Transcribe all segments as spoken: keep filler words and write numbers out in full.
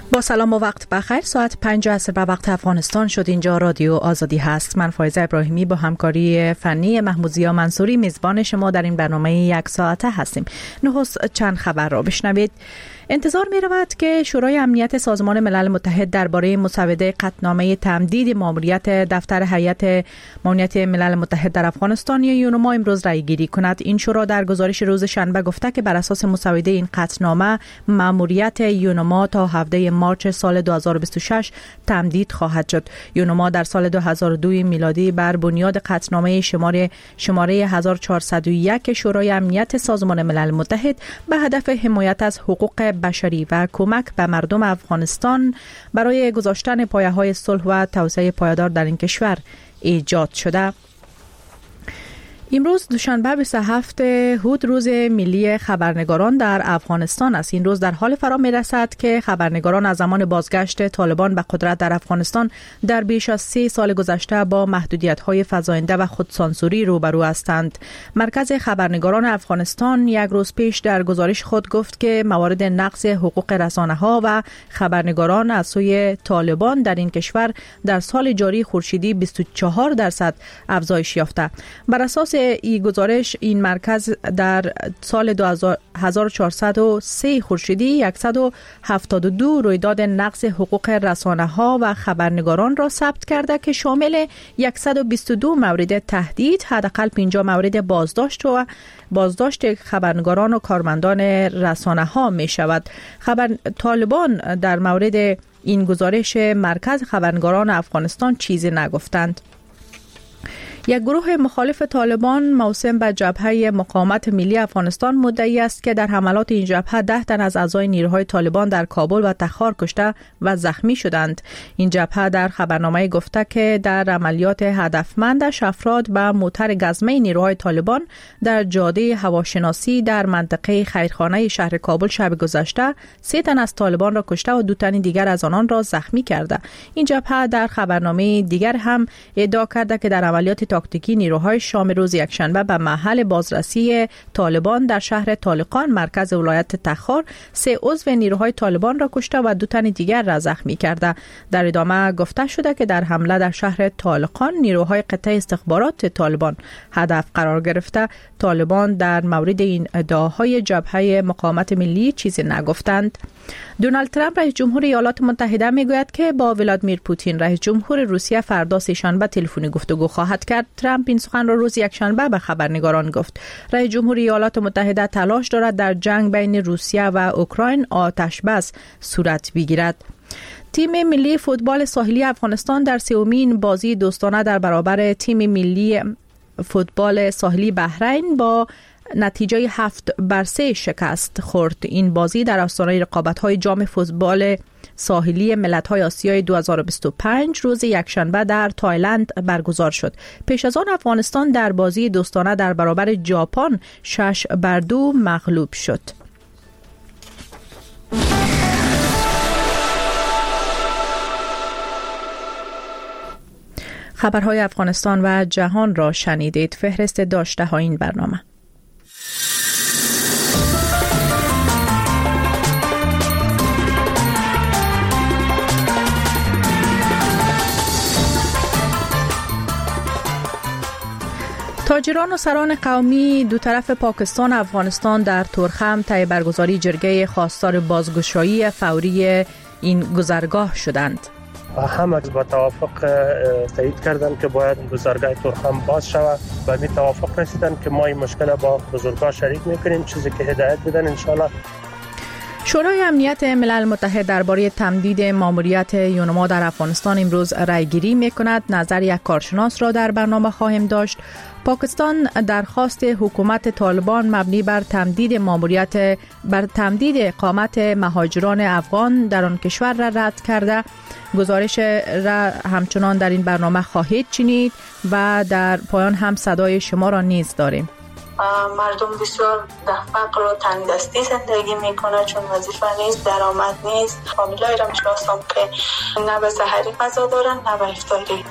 با سلام و وقت بخیر. ساعت پنج عصر به وقت افغانستان شد. اینجا رادیو آزادی هست. من فایزه ابراهیمی با همکاری فنی محمودزیا منصوری میزبان شما در این برنامه یک ساعته هستیم. نخست چند خبر را بشنوید. انتظار می رود که شورای امنیت سازمان ملل متحد درباره مسوده قطعنامه تمدید ماموریت دفتر هیئت امنیت ملل متحد در افغانستان یا یونما امروز رای گیری کند. این شورا در گزارش روز شنبه گفته که بر اساس مسوده این قطعنامه ماموریت یونما تا هفده مارچ سال دو هزار و بیست و شش تمدید خواهد شد. یونما در سال دو هزار و دو میلادی بر بنیاد قطعنامه شماره شماره هزار و چهارصد و یک شورای امنیت سازمان ملل متحد به هدف حمایت از حقوق بشری و کمک به مردم افغانستان برای گذاشتن پایه‌های صلح و توسعه پایدار در این کشور ایجاد شده. امروز دوشنبه بیست و هفتم هود روز ملی خبرنگاران در افغانستان است. این روز در حال فرا می رسد که خبرنگاران از زمان بازگشت طالبان به قدرت در افغانستان در بیش از سه سال گذشته با محدودیت‌های فزاینده و خودسانسوری روبرو هستند. مرکز خبرنگاران افغانستان یک روز پیش در گزارش خود گفت که موارد نقض حقوق رسانه‌ها و خبرنگاران از سوی طالبان در این کشور در سال جاری خورشیدی بیست و چهار درصد افزایش یافته. بر اساس این گزارش این مرکز در سال دو هزار و چهارصد و سه خورشیدی صد و هفتاد و دو رویداد نقض حقوق رسانه‌ها و خبرنگاران را ثبت کرده که شامل صد و بیست و دو مورد تهدید، حداقل پنجاه مورد بازداشت و بازداشت خبرنگاران و کارمندان رسانه‌ها می شود. خبر طالبان در مورد این گزارش مرکز خبرنگاران افغانستان چیزی نگفتند. یک گروه مخالف طالبان موسوم به جبهه مقاومت ملی افغانستان مدعی است که در حملات این جبهه ده تن از اعضای نیروهای طالبان در کابل و تخار کشته و زخمی شدند. این جبهه در خبرنامه گفته که در عملیات هدفمندش افراد به موتر گزمه نیروهای طالبان در جاده هواشناسی در منطقه خیرخانه شهر کابل شب گذشته سه تن از طالبان را کشته و دو تن دیگر از آنان را زخمی کرده. این جبهه در خبرنامه دیگر هم ادعا کرده که در عملیات تاکتیکی نیروهای شام روز یکشنبه به محل بازرسی طالبان در شهر طالقان مرکز ولایت تخار سه عضو نیروهای طالبان را کشته و دو تن دیگر را زخمی کرده. در ادامه گفته شده که در حمله در شهر طالقان نیروهای قطعه استخبارات طالبان هدف قرار گرفته. طالبان در مورد این ادعاهای جبهه مقاومت ملی چیزی نگفتند. دونالد ترامپ رئیس جمهور ایالات متحده میگوید که با ولادیمیر پوتین رئیس جمهور روسیه فردا سه‌شنبه تلفنی گفتگو خواهد کرد. ترامپ این سخن را روز یکشنبه به خبرنگاران گفت. رئیس جمهور ایالات متحده تلاش دارد در جنگ بین روسیه و اوکراین آتش بس صورت بگیرد. تیم ملی فوتبال ساحلی افغانستان در سومین بازی دوستانه در برابر تیم ملی فوتبال ساحلی بحرین با نتیجه هفت بر سه شکست خورد. این بازی در آستانه رقابت‌های جام فوتبال ساحلی ملت‌های آسیای دو هزار و بیست و پنج روز یکشنبه در تایلند برگزار شد. پیش از آن افغانستان در بازی دوستانه در برابر ژاپن شش بر دو مغلوب شد. خبرهای افغانستان و جهان را شنیدید. فهرست داشته های این برنامه. تاجران و سران قومی دو طرف پاکستان و افغانستان در تورخم طی برگزاری جرگه خواستار بازگشایی فوری این گذرگاه شدند. همه با توافق تایید کردند که باید گذرگاه تورخم باز شود و می توافق رسیدند که ما این مشکل با بزرگان شریک میکنیم، چیزی که هدایت بدن انشالله. شورای امنیت ملل متحد درباره تمدید ماموریت یونما در افغانستان امروز رایگیری میکند. نظر یک کارشناس را در برنامه خواهیم داشت. پاکستان درخواست حکومت طالبان مبنی بر تمدید ماموریت بر تمدید اقامت مهاجران افغان در آن کشور را رد کرده. گزارش را همچنان در این برنامه خواهید شنید و در پایان هم صدای شما را نیز داریم. مردم بسیار در فقر و تنگ دستی زندگی میکنه، چون وظیفه نیست، درآمد نیست. فامیلای را میشناسم که نه به سحری غذا دارن نه به افطاری.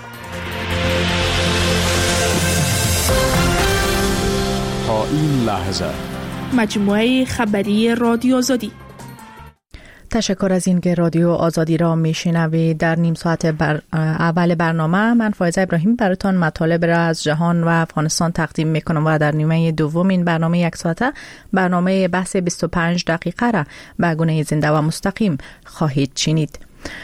تا این لحظه مجموعه خبری رادیو آزادی. تشکر از این که رادیو آزادی را میشنوید. در نیم ساعت بر اول برنامه من فائزه ابراهیم براتون مطالب را از جهان و افغانستان تقدیم میکنم و در نیمه دوم این برنامه یک ساعته برنامه بحث بیست و پنج دقیقه را به گونه زنده و مستقیم خواهید شنید.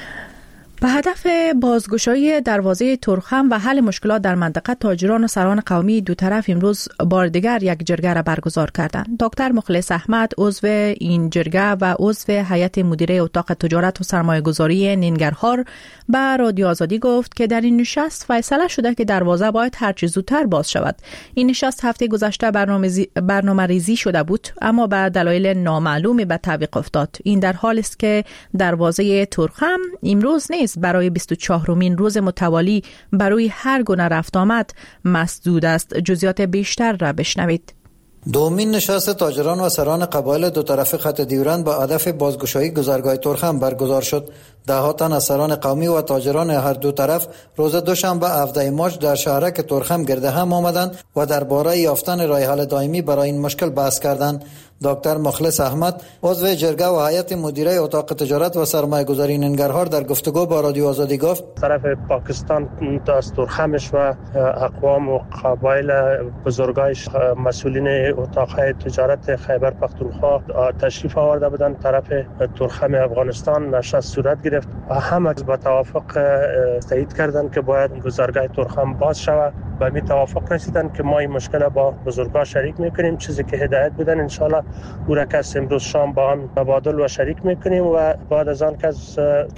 به هدف بازگشایی دروازه تورخم و حل مشکلات در منطقه، تاجران و سران قومی دو طرف امروز بار دیگر یک جرگه را برگزار کردند. دکتر مخلص احمد، عضو این جرگه و عضو هیئت مدیره اتاق تجارت و سرمایه‌گذاری ننگرهار، به رادیو آزادی گفت که در این نشست فیصله شده که دروازه باید هر چه زودتر باز شود. این نشست هفته گذشته برنامه ریزی شده بود، اما به دلایل نامعلومی به تعویق افتاد. این در حالی است که دروازه تورخم امروز نیز برای بیست و چهارمین روز متوالی برای هر گونه رفت آمد مسدود است. جزئیات بیشتر را بشنوید. دومین نشست تاجران و سران قبایل دو طرف خط دیورند با هدف بازگشایی گذرگاه تورخم برگزار شد. ده تن از سران قومی و تاجران هر دو طرف روز دوشنبه هفدهم مارس در شهرک تورخم گرد هم آمدند و درباره یافتن راه حل دائمی برای این مشکل بحث کردند. دکتر مخلص احمد، عضو جرگه و هیئت مدیره اتاق تجارت و سرمایه‌گذاری ننگرهار، در گفتگو با رادیو آزادی گفت طرف پاکستان از تورخمش و اقوام و قبایل بزرگایش مسئولین اتاق تجارت خیبر پختونخوا تشریف آورده بودند. طرف تورخم افغانستان نشست صورت گرفت و همه به توافق تایید کردند که باید گذرگاه تورخم باز شود. و می توافق رسیدن که ما این مشکل با بزرگان شریک میکنیم. چیزی که هدایت بدن انشالله او را کس امروز شام با هم تبادل و شریک میکنیم و بعد از آن کس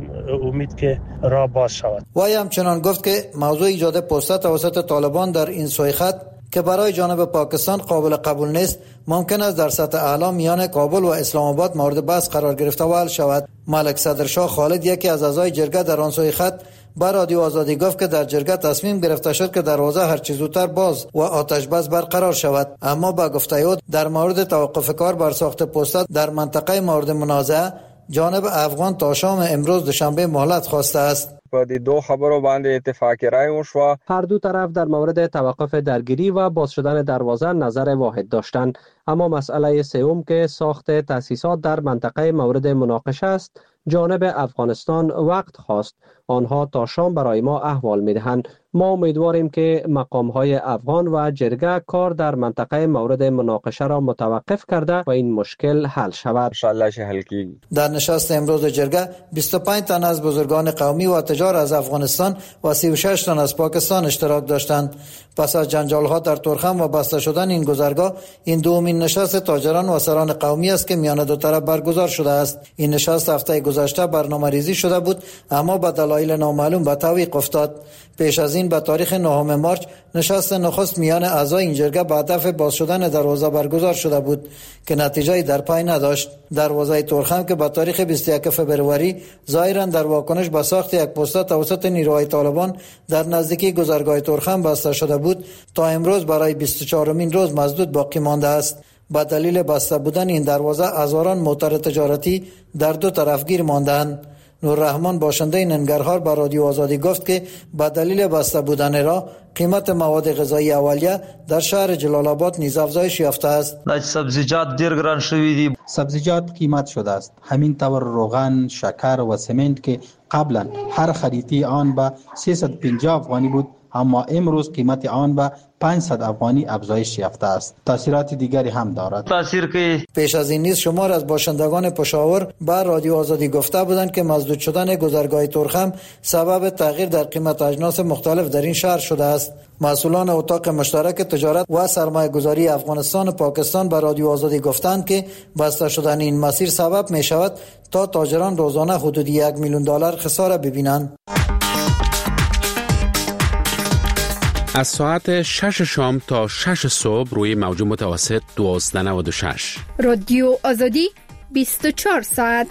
امید که راه باز شود. وی همچنان گفت که موضوع ایجاد پوسته توسط طالبان در این سوی خط که برای جانب پاکستان قابل قبول نیست، ممکن است در سطح اعلی میان کابل و اسلام آباد مورد بحث قرار گرفته و حل شود. ملک صدرشاه خالد، یکی از اعضای جرگه در آن سوی خط، با رادیو آزادی گفت که در جرگه تصمیم گرفته شد که دروازه هر چه زودتر باز و آتش بس برقرار شود، اما با گفته او در مورد توقف کار بر ساخت پوسته در منطقه مورد منازعه جانب افغان تا شام امروز دوشنبه مهلت خواسته است. په دې دو خبرو باندې اتفاق رای وشو. هر دو طرف در مورد توقف درگیری و باز شدن دروازه نظر واحد داشتند، اما مسئله سوم که ساخت تأسیسات در منطقه مورد مناقشه است، جانب افغانستان وقت خواست. آنها تا شام برای ما احوال میدهند. ما امیدواریم که مقام‌های افغان و جرگه کار در منطقه مورد مناقشه را متوقف کرده و این مشکل حل شود. ان شاء الله شه حل کیږي. در نشست امروز جرگه بیست و پنج تن از بزرگان قومی و تجار از افغانستان و سی و شش تن از پاکستان اشتراک داشتند. پس از جنجال‌ها در تورخم و بسته شدن این گذرگاه، این دومین نشست تاجران و سران قومی است که میان دو طرف برگزار شده است. این نشست هفته گذشته برنامه‌ریزی شده بود، اما به دلایل نامعلوم به تعویق افتاد. پیش از این به تاریخ نهم مارس نشست نخست میان اعضای این جرگه به هدف باز شدن دروازه برگزار شده بود که نتیجه‌ای در پی نداشت. دروازه تورخم که به تاریخ بیست و یک فوریه ظاهرا در واکنش به ساخت یک پوسته توسط نیروهای طالبان در نزدیکی گذرگاه تورخم بسته شده بود، تا امروز برای بیست و چهارمین روز مسدود باقی مانده است. با دلیل بسته بودن این دروازه هزاران موتر تجارتی در دو طرف گیر ماندند. نوررحمان، باشنده ننگرهار، با رادیو آزادی گفت که با دلیل بسته بودن راه قیمت مواد غذایی اولیه در شهر جلال آباد نیز افزایش یافته است. سبزیجات ډیر ګران شوي دي. سبزیجات قیمت شده است. همین طور روغن، شکر و سمنت که قبلا هر خریدی آن به سیصد و پنجاه افغانی بود، اما امروز قیمت آن به پانصد افغانی افزایش یافته است. تاثیرات دیگری هم دارد. تاثیر که پیش از این نیز شمار از باشندگان پشاور با رادیو آزادی گفته بودند که مسدود شدن گذرگاه تورخم سبب تغییر در قیمت اجناس مختلف در این شهر شده است. مسئولان اتاق مشترک تجارت و سرمایه‌گذاری افغانستان و پاکستان با رادیو آزادی گفتند که بسته شدن این مسیر سبب می شود تا تاجران روزانه حدود یک میلیون دلار خساره ببینند. از ساعت شش شام تا شش صبح روی موج متوسط دوازده و نود و شش. رادیو آزادی بیست و چهار ساعت.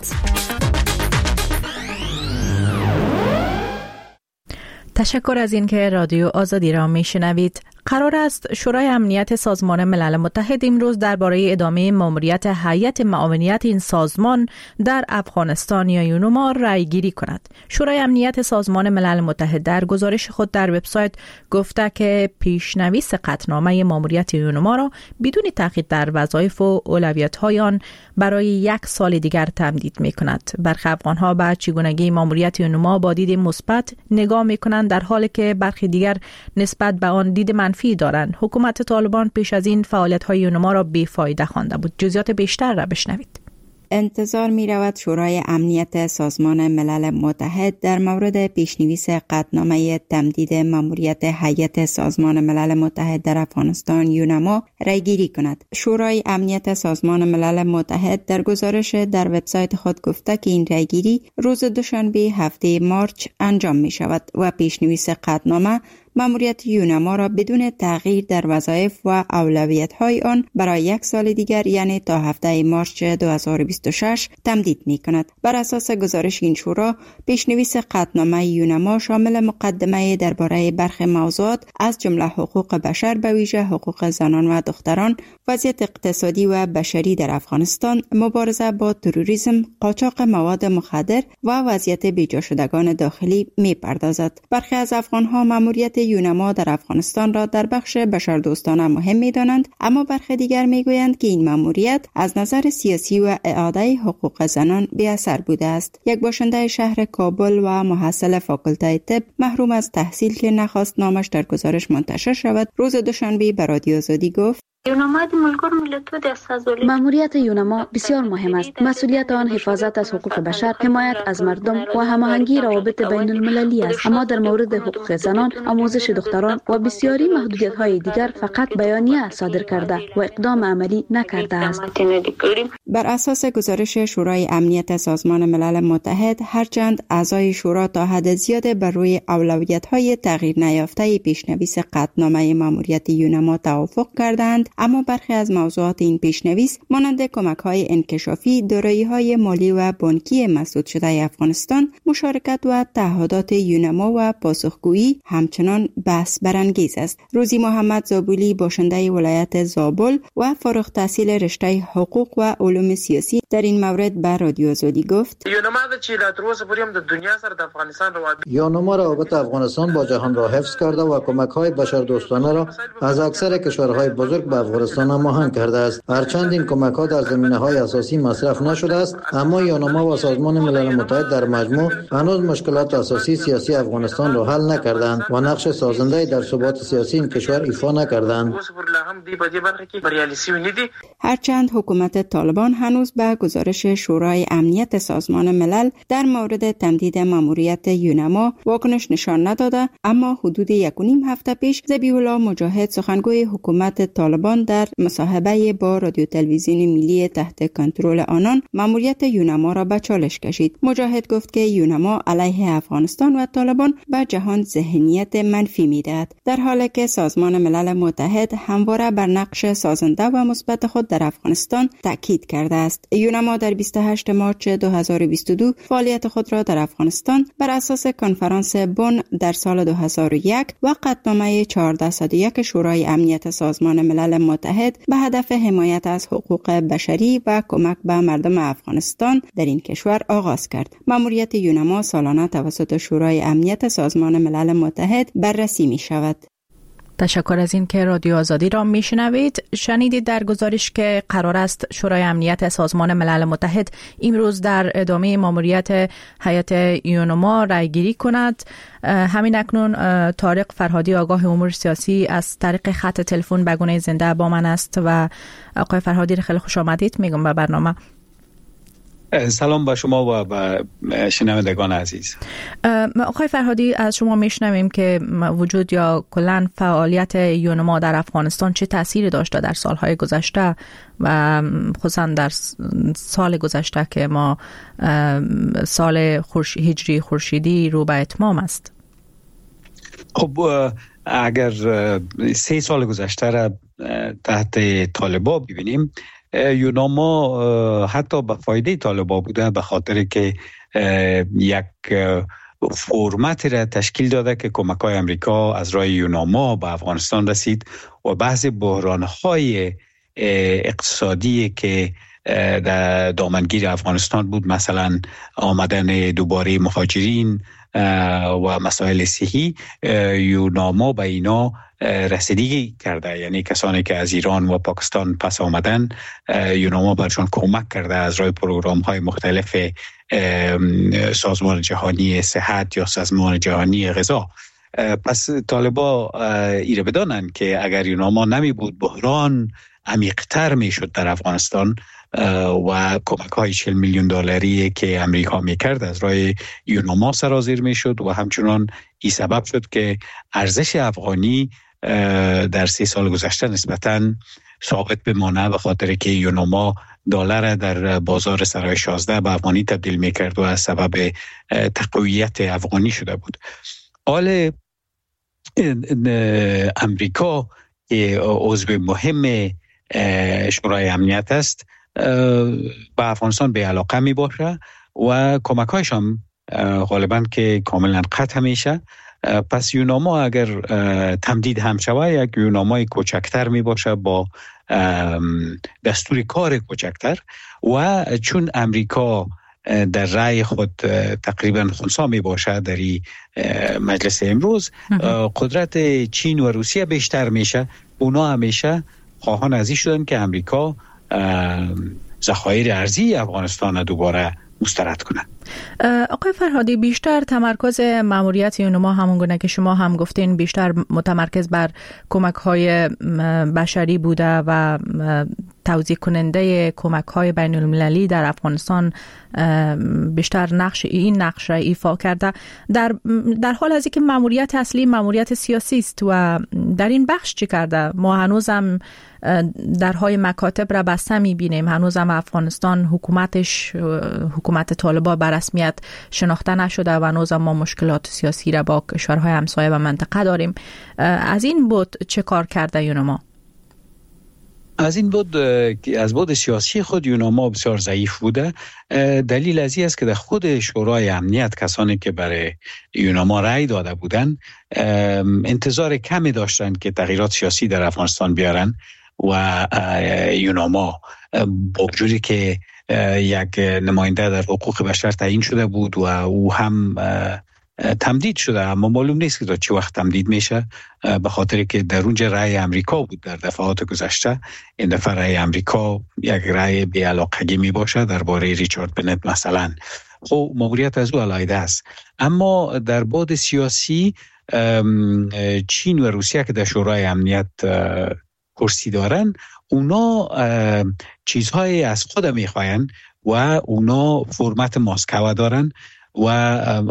تشکر از این که رادیو آزادی را میشنوید. قرار است شورای امنیت سازمان ملل متحد امروز درباره ادامه ماموریت هیئت معاونیت این سازمان در افغانستان یا یونما رأی گیری کند. شورای امنیت سازمان ملل متحد در گزارش خود در وبسایت گفته که پیشنویس قطعنامه ماموریت یونما را بدون تأخیر در وظایف و اولویت‌های آن برای یک سال دیگر تمدید می‌کند. برخی افغان‌ها به چگونگی ماموریت یونما با دید مثبت نگاه می‌کنند، در حالی که برخی دیگر نسبت به آن دید منفی دارند. حکومت طالبان پیش از این فعالیت‌های یونما را بیفایده خوانده بود. جزئیات بیشتر را بشنوید. انتظار می رود شورای امنیت سازمان ملل متحد در مورد پیشنویس قطعنامه تمدید ماموریت هیئت سازمان ملل متحد در افغانستان یونما رأی گیری کند. شورای امنیت سازمان ملل متحد در گزارش در وبسایت خود گفته که این رأی گیری روز دوشنبه هفته مارچ انجام می شود و پیشنویس قطعنامه ماموریت یونما را بدون تغییر در وظایف و اولویت‌های آن برای یک سال دیگر یعنی تا هفته مارچ دو هزار و بیست و شش تمدید می‌کند. بر اساس گزارش این شورا، پیشنویس قطعنامه یونما شامل مقدمه درباره برخی موضوعات از جمله حقوق بشر به ویژه حقوق زنان و دختران، وضعیت اقتصادی و بشری در افغانستان، مبارزه با تروریسم، قاچاق مواد مخدر و وضعیت بیجا شدگان داخلی می‌پردازد. برخی از افغان‌ها ماموریت یونما در افغانستان را در بخش بشردوستانه مهم می‌دانند، اما برخی دیگر می‌گویند که این ماموریت از نظر سیاسی و اعاده حقوق زنان بی‌اثر بوده است. یک باشنده شهر کابل و محصل فاکولته طب محروم از تحصیل که نخواست نامش در گزارش منتشر شود، روز دوشنبه به رادیو آزادی گفت: ماموریت یونما بسیار مهم است. مسئولیت آن حفاظت از حقوق بشر، حمایت از مردم و هماهنگی روابط بین المللی است. اما در مورد حقوق زنان، آموزش دختران و بسیاری محدودیت‌های دیگر فقط بیانیه صادر کرده و اقدام عملی نکرده است. بر اساس گزارش شورای امنیت سازمان ملل متحد، هرچند اعضای شورا تا حد زیاد بر روی اولویت‌های تغییر نیافته پیشنویس قطعنامه ماموریت یونما توافق کردند، اما برخی از موضوعات این پیشنویس مانند کمک‌های انکشافی، دارایی‌های مالی و بانکی مسدود شده افغانستان، مشارکت و تعهدات یونما و پاسخگویی همچنان بحث برانگیز است. روزی محمد زابولی، باشنده ولایت زابل و فارغ التحصیل رشته حقوق و علوم سیاسی، در این مورد به رادیو آزادی گفت: یونما روابط افغانستان با جهان را حفظ کرده و کمک‌های بشردوستانه را از اکثر کشورهای بزرگ به افغانستان هماهنگ کرده است. هرچند این کمک‌ها در زمینه‌های اساسی مصرف نشده است، اما یونما و سازمان ملل متحد در مجموع هنوز مشکلات اساسی سیاسی افغانستان را حل نکردند و نقش سازنده در ثبات سیاسی این کشور ایفا نکردند. هرچند حکومت طالبان هنوز به گزارش شورای امنیت سازمان ملل در مورد تمدید ماموریت یونما واکنش نشان نداده، اما حدود یک و نیم هفته پیش ذبیح الله مجاهد، سخنگوی حکومت طالبان، در مصاحبه با رادیو تلویزیون ملی تحت کنترل آنان ماموریت یونما را به چالش کشید. مجاهد گفت که یونما علیه افغانستان و طالبان به جهان ذهنیت منفی می‌دهد، در حالی که سازمان ملل متحد همواره بر نقش سازنده و مثبت خود در افغانستان تاکید کرده است. یونما در بیست و هشتم مارچ دو هزار و بیست و دو فعالیت خود را در افغانستان بر اساس کنفرانس بن در سال دو هزار و یک و قطعنامه چهارصد و یک شورای امنیت سازمان ملل متحد به هدف حمایت از حقوق بشری و کمک به مردم افغانستان در این کشور آغاز کرد. ماموریت یونما سالانه توسط شورای امنیت سازمان ملل متحد بررسی می شود. تشکر از این که رادیو آزادی را میشنوید. شنیدید در گزارش که قرار است شورای امنیت سازمان ملل متحد امروز در ادامه ماموریت هیئت یونما رأی گیری کند. همین اکنون طارق فرهادی، آگاه امور سیاسی، از طریق خط تلفن به گونه زنده با من است و آقای فرهادی خیلی خوش آمدید میگم به برنامه. سلام به شما و به شنوندگان عزیز. آقای فرهادی، از شما میشنویم که وجود یا کلاً فعالیت یونما در افغانستان چه تأثیری داشته در سالهای گذشته و خصوصا در سال گذشته که ما سال خورش هجری خورشیدی رو به اتمام است. خب اگر سه سال گذشته را تحت طالبا ببینیم، یونما حتی به فایده طالبا بوده، به خاطر که یک فرمت را تشکیل داده که کمک‌های امریکا از راه یوناما به افغانستان رسید و بعض بحران‌های اقتصادی که در دامنگیر افغانستان بود، مثلا آمدن دوباره مهاجرین و مسائل صحی، یوناما به اینا رسیدگی کرده. یعنی کسانی که از ایران و پاکستان پس آمدن، یوناما برشان کمک کرده از راه پروگرام‌های مختلف سازمان جهانی صحت یا سازمان جهانی غذا. پس طالبا ایره بدانند که اگر یوناما نمی بود، بحران عمیق‌تر میشد در افغانستان و کمک های چهل میلیون دلاری که امریکا میکرد از راه یوناما سرازیر میشد و همچنان این سبب شد که ارزش افغانی در سی سال گذشته نسبتاً ثابت بمانه، به خاطر که یوناما دلار در بازار سرای شازده به افغانی تبدیل میکرد و از سبب تقویت افغانی شده بود. حال امریکا که عضو مهم شورای امنیت است به افغانستان به علاقه می باشه و کمک هایش هم غالبا که کاملا قطع میشه. پس یوناما اگر تمدید هم شود، یک یونامای کوچکتر می باشه با دستور کار کوچکتر و چون امریکا در رأی خود تقریبا خنثی می باشه در این مجلس امروز، قدرت چین و روسیه بیشتر میشه. اونا همیشه خواهان ازی شدن که امریکا ذخایر ارزی افغانستان را دوباره مسترد کنه. آقای فرهادی، بیشتر تمرکز ماموریت یوناما همون گونه که شما هم گفتین بیشتر متمرکز بر کمک های بشری بوده و توزیع کننده کمک های بین المللی در افغانستان بیشتر نقش این نقش را ایفا کرده، در در حال از اینکه ماموریت اصلی ماموریت سیاسی است و در این بخش چی کرده؟ ما هنوزم درهای مکاتب را بسته می‌بینیم، هنوزم افغانستان حکومتش حکومت طالبان به رسمیت شناخته نشده و هنوزم ما مشکلات سیاسی را با کشورهای همسایه و منطقه داریم. از این بود چه کار کرده یوناما؟ از این بود از بود سیاسی خود یوناما بسیار ضعیف بوده. دلیل از این است که در خود شورای امنیت کسانی که برای یوناما رأی داده بودند انتظار کمی داشتند که تغییرات سیاسی در افغانستان بیارن و یوناما با وجودی که یک نماینده در حقوق بشر تعیین شده بود و او هم تمدید شده، اما معلوم نیست که تا چه وقت تمدید میشه، به خاطر که در اونجا رأی امریکا بود در دفعات گذشته. این دفعه رأی امریکا یک رأی بی‌علاقگی می باشه درباره ریچارد بنت مثلا. خب ماموریت از او علیحده است، اما در بعد سیاسی چین و روسیه که در شورای امنیت کرسی دارن، اونا چیزهای از خود میخواین و اونا فرمت ماسکو دارن و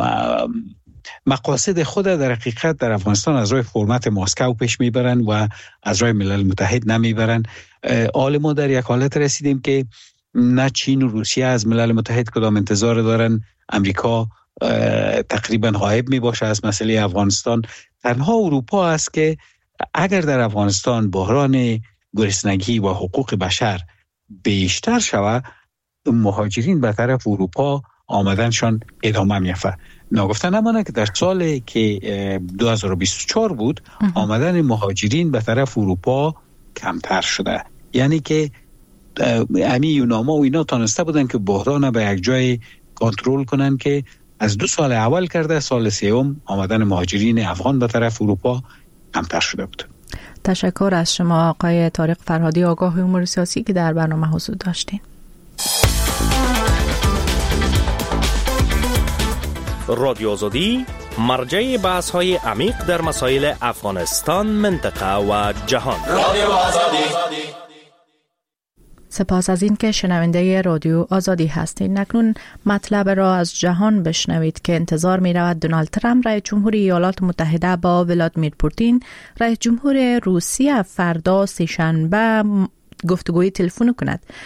مقاصد خود در حقیقت در افغانستان از راه فرمت ماسکو پیش میبرن و از راه ملل متحد نمیبرن. حال ما در یک حالت رسیدیم که نه چین و روسیه از ملل متحد کدام انتظار دارن. امریکا تقریبا غایب می باشه از مسئله افغانستان. تنها اروپا است که اگر در افغانستان بحران گرسنگی و حقوق بشر بیشتر شود، مهاجرین به طرف اروپا آمدنشان ادامه می‌یافته. ناگفته نمانه که در سال که دو هزار و بیست و چهار بود آمدن مهاجرین به طرف اروپا کمتر شده. یعنی که امی یوناما و اینا تانسته بودن که بحران به یک جای کنترل کنن که از دو سال اول کرده، سال سوم آمدن مهاجرین افغان به طرف اروپا کمتر شده بود. تشکر از شما آقای طارق فرهادی، آگاه امور سیاسی که در برنامه حضور داشتین. رادیو آزادی مرجع بحث های عمیق در مسائل افغانستان، منطقه و جهان. رادیو آزادی. سپاس از این که شنونده رادیو آزادی هستید. نکنون مطلب را از جهان بشنوید که انتظار می رود دونالد ترامپ رئیس جمهوری ایالات متحده با ولادیمیر پوتین رئیس جمهور روسیه فردا سه‌شنبه گفتگوی تلفنی کند.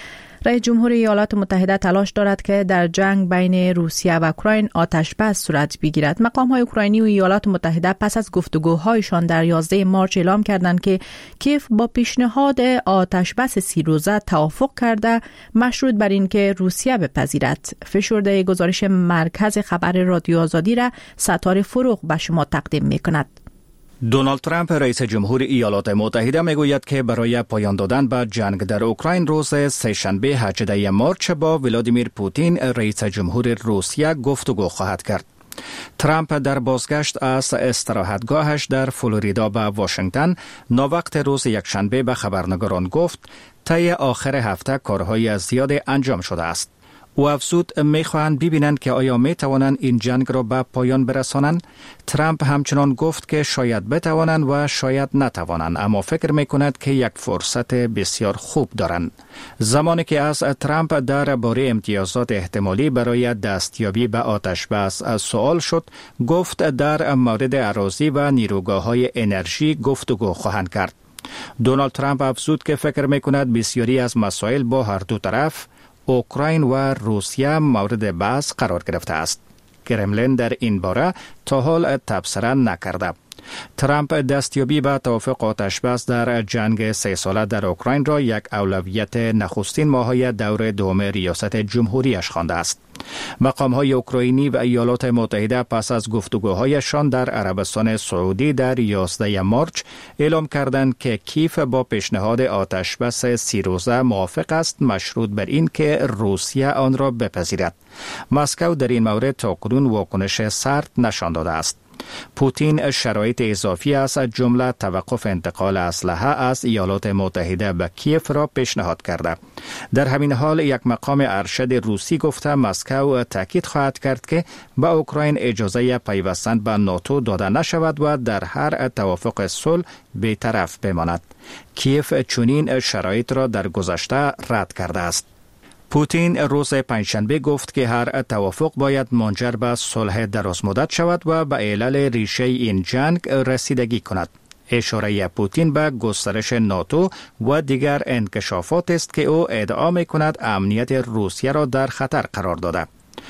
رئیس جمهور ایالات متحده تلاش دارد که در جنگ بین روسیه و اوکراین آتش بس صورت بگیرد. مقام‌های اوکراینی و ایالات متحده پس از گفتگوهایشان در یازده مارچ اعلام کردند که کیف با پیشنهاد آتش بس سی روزه توافق کرده مشروط بر این که روسیه بپذیرد. فشرده گزارش مرکز خبر رادیو آزادی را ستاره فروغ به شما تقدیم می‌کند. دونالد ترامپ رئیس جمهور ایالات متحده میگوید که برای پایان دادن به جنگ در اوکراین روز سه‌شنبه هجدهم مارچ با ولادیمیر پوتین رئیس جمهور روسیه گفتگو خواهد کرد. ترامپ در بازگشت از استراحتگاهش در فلوریدا به واشنگتن ناوقت روز یکشنبه به خبرنگاران گفت طی آخر هفته کارهای زیاد انجام شده است. او افزود میخواهند ببینند که آیا میتوانند این جنگ را به پایان برسانند. ترامپ همچنان گفت که شاید بتوانند و شاید نتوانند، اما فکر میکند که یک فرصت بسیار خوب دارند. زمانی که از ترامپ درباره امتیازات احتمالی برای دستیابی به آتش بس سوال شد، گفت در مورد اراضی و نیروگاه‌های انرژی گفتگو خواهند کرد. دونالد ترامپ افزود که فکر میکند بسیاری از مسائل با هر دو طرف اوکراین و روسیه مورد بحث قرار گرفته است. کرملین در این باره تا حال تبصره نکرده. ترامپ دستیابی به توافق آتش بس در جنگ سه ساله در اوکراین را یک اولویت نخستین ماه‌های دور دوم ریاست جمهوریش خوانده است. مقام‌های اوکراینی و ایالات متحده پس از گفتگوهایشان در عربستان سعودی در یازده مارچ اعلام کردند که کیف با پیشنهاد آتش بس سی روزه موافق است، مشروط بر این که روسیه آن را بپذیرد. مسکو در این مورد تاکنون واکنش سرد نشان داده است. پوتین شرایط اضافی از جمله توقف انتقال اسلحه از ایالات متحده به کیف را پیشنهاد کرده. در همین حال یک مقام ارشد روسی گفته مسکو تاکید خواهد کرد که به اوکراین اجازه پیوستن به ناتو داده نشود و در هر توافق صلح بی‌طرف بماند. کیف چنین شرایط را در گذشته رد کرده است. پوتین روز پنجشنبه گفت که هر توافق باید منجر به صلح درازمدت شود و به علل ریشه این جنگ رسیدگی کند. اشاره پوتین به گسترش ناتو و دیگر انکشافات است که او ادعا می‌کند امنیت روسیه را در خطر قرار داده.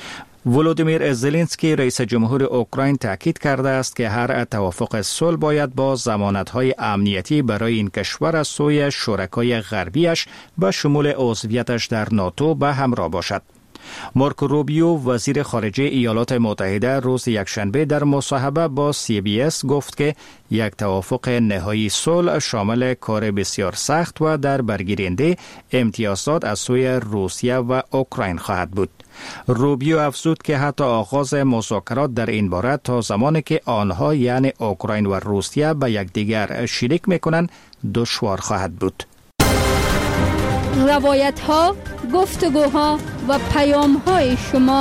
ولودیمیر زلنسکی رئیس جمهور اوکراین تاکید کرده است که هر توافق صلح باید با ضمانت‌های امنیتی برای این کشور از سوی شرکای غربیش به شمول عضویتش در ناتو به همراه باشد. مارکو روبیو وزیر خارجه ایالات متحده روز یکشنبه در مصاحبه با سی بی اس گفت که یک توافق نهایی صلح شامل کار بسیار سخت و در برگیرنده امتیازات از سوی روسیه و اوکراین خواهد بود. روبیو افزود که حتی آغاز مذاکرات در این باره تا زمانی که آنها یعنی اوکراین و روسیه به یکدیگر شریک میکنند دشوار خواهد بود. روایت ها، گفتگوها و پیام های شما.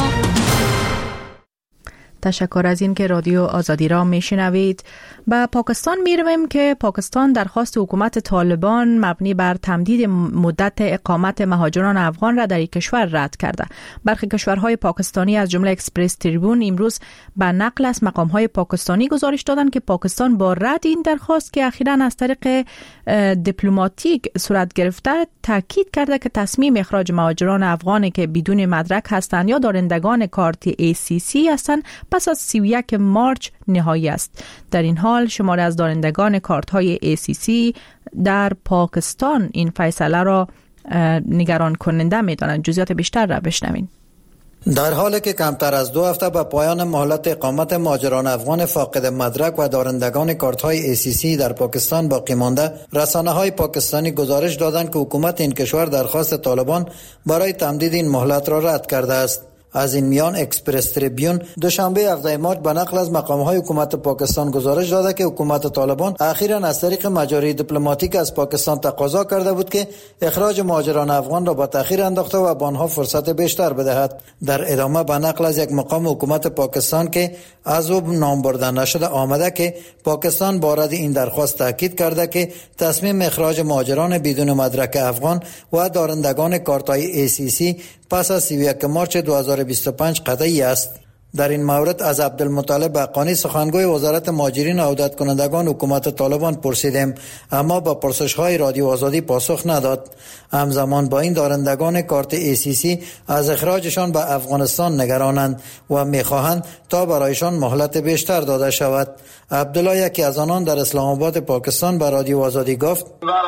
تشکر از این که رادیو آزادی را میشنوید. به پاکستان میرویم که پاکستان درخواست حکومت طالبان مبنی بر تمدید مدت اقامت مهاجران افغان را در این کشور رد کرده. برخی کشورهای پاکستانی از جمله اکسپرس تریبون امروز به نقل از مقامهای پاکستانی گزارش دادند که پاکستان با رد این درخواست که اخیراً از طریق دیپلماتیک صورت گرفته تاکید کرده که تصمیم اخراج مهاجران افغانی که بدون مدرک هستند یا دارندگان کارت ای سی سی هستند پس از سی و یک مارچ نهایی است. در این حال شماری از دارندگان کارت های ای سی سی در پاکستان این فیصله را نگران کننده می دانند. جزئیات بیشتر را بشنوین. در حالی که کمتر از دو هفته به پایان مهلت اقامت مهاجران افغان فاقد مدرک و دارندگان کارت‌های ای سی سی در پاکستان باقی مانده، رسانه‌های پاکستانی گزارش دادند که حکومت این کشور درخواست طالبان برای تمدید این مهلت را رد کرده است. از این میان اکسپرس تریبیون دوشنبه هفدهم مارچ به نقل از مقام‌های حکومت پاکستان گزارش داده که حکومت طالبان اخیراً از طریق مجاری دیپلماتیک از پاکستان تقاضا کرده بود که اخراج مهاجران افغان را با تأخیر انداخته و به آنها فرصت بیشتر بدهد. در ادامه به نقل از یک مقام حکومت پاکستان که از او نام برده نشده آمده که پاکستان با رد این درخواست تاکید کرده که تصمیم اخراج مهاجران بدون مدرک افغان و دارندگان کارت‌های ای سی سی پس از سی و یک مارچ دو هزار و بیست و پنج قطعی است. در این مورد از عبدالمطلب حقانی سخنگوی وزارت مهاجرین و عودت کنندگان حکومت طالبان پرسیدیم، اما با پرسش‌های رادیو آزادی پاسخ نداد. همزمان با این دارندگان کارت ای سی سی از اخراجشان به افغانستان نگرانند و می‌خواهند تا برایشان مهلت بیشتر داده شود. عبدالله یکی از آنان در اسلام آباد پاکستان به رادیو آزادی گفت: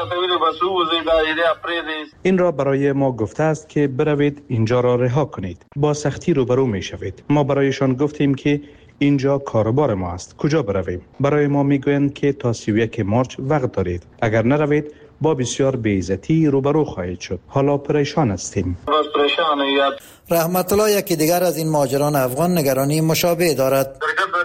این را برای ما گفته است که بروید اینجا را رها کنید، با سختی روبرو می شوید. ما برایشان گفتیم که اینجا کاروبار ما است، کجا برویم؟ برای ما میگویند که تا سی و یک مارچ وقت دارید، اگر نروید با بسیار بی‌عزتی روبرو خواهید شد. حالا پریشان هستیم. رحمت الله یکی دیگر از این مهاجران افغان نگرانی مشابه دارد.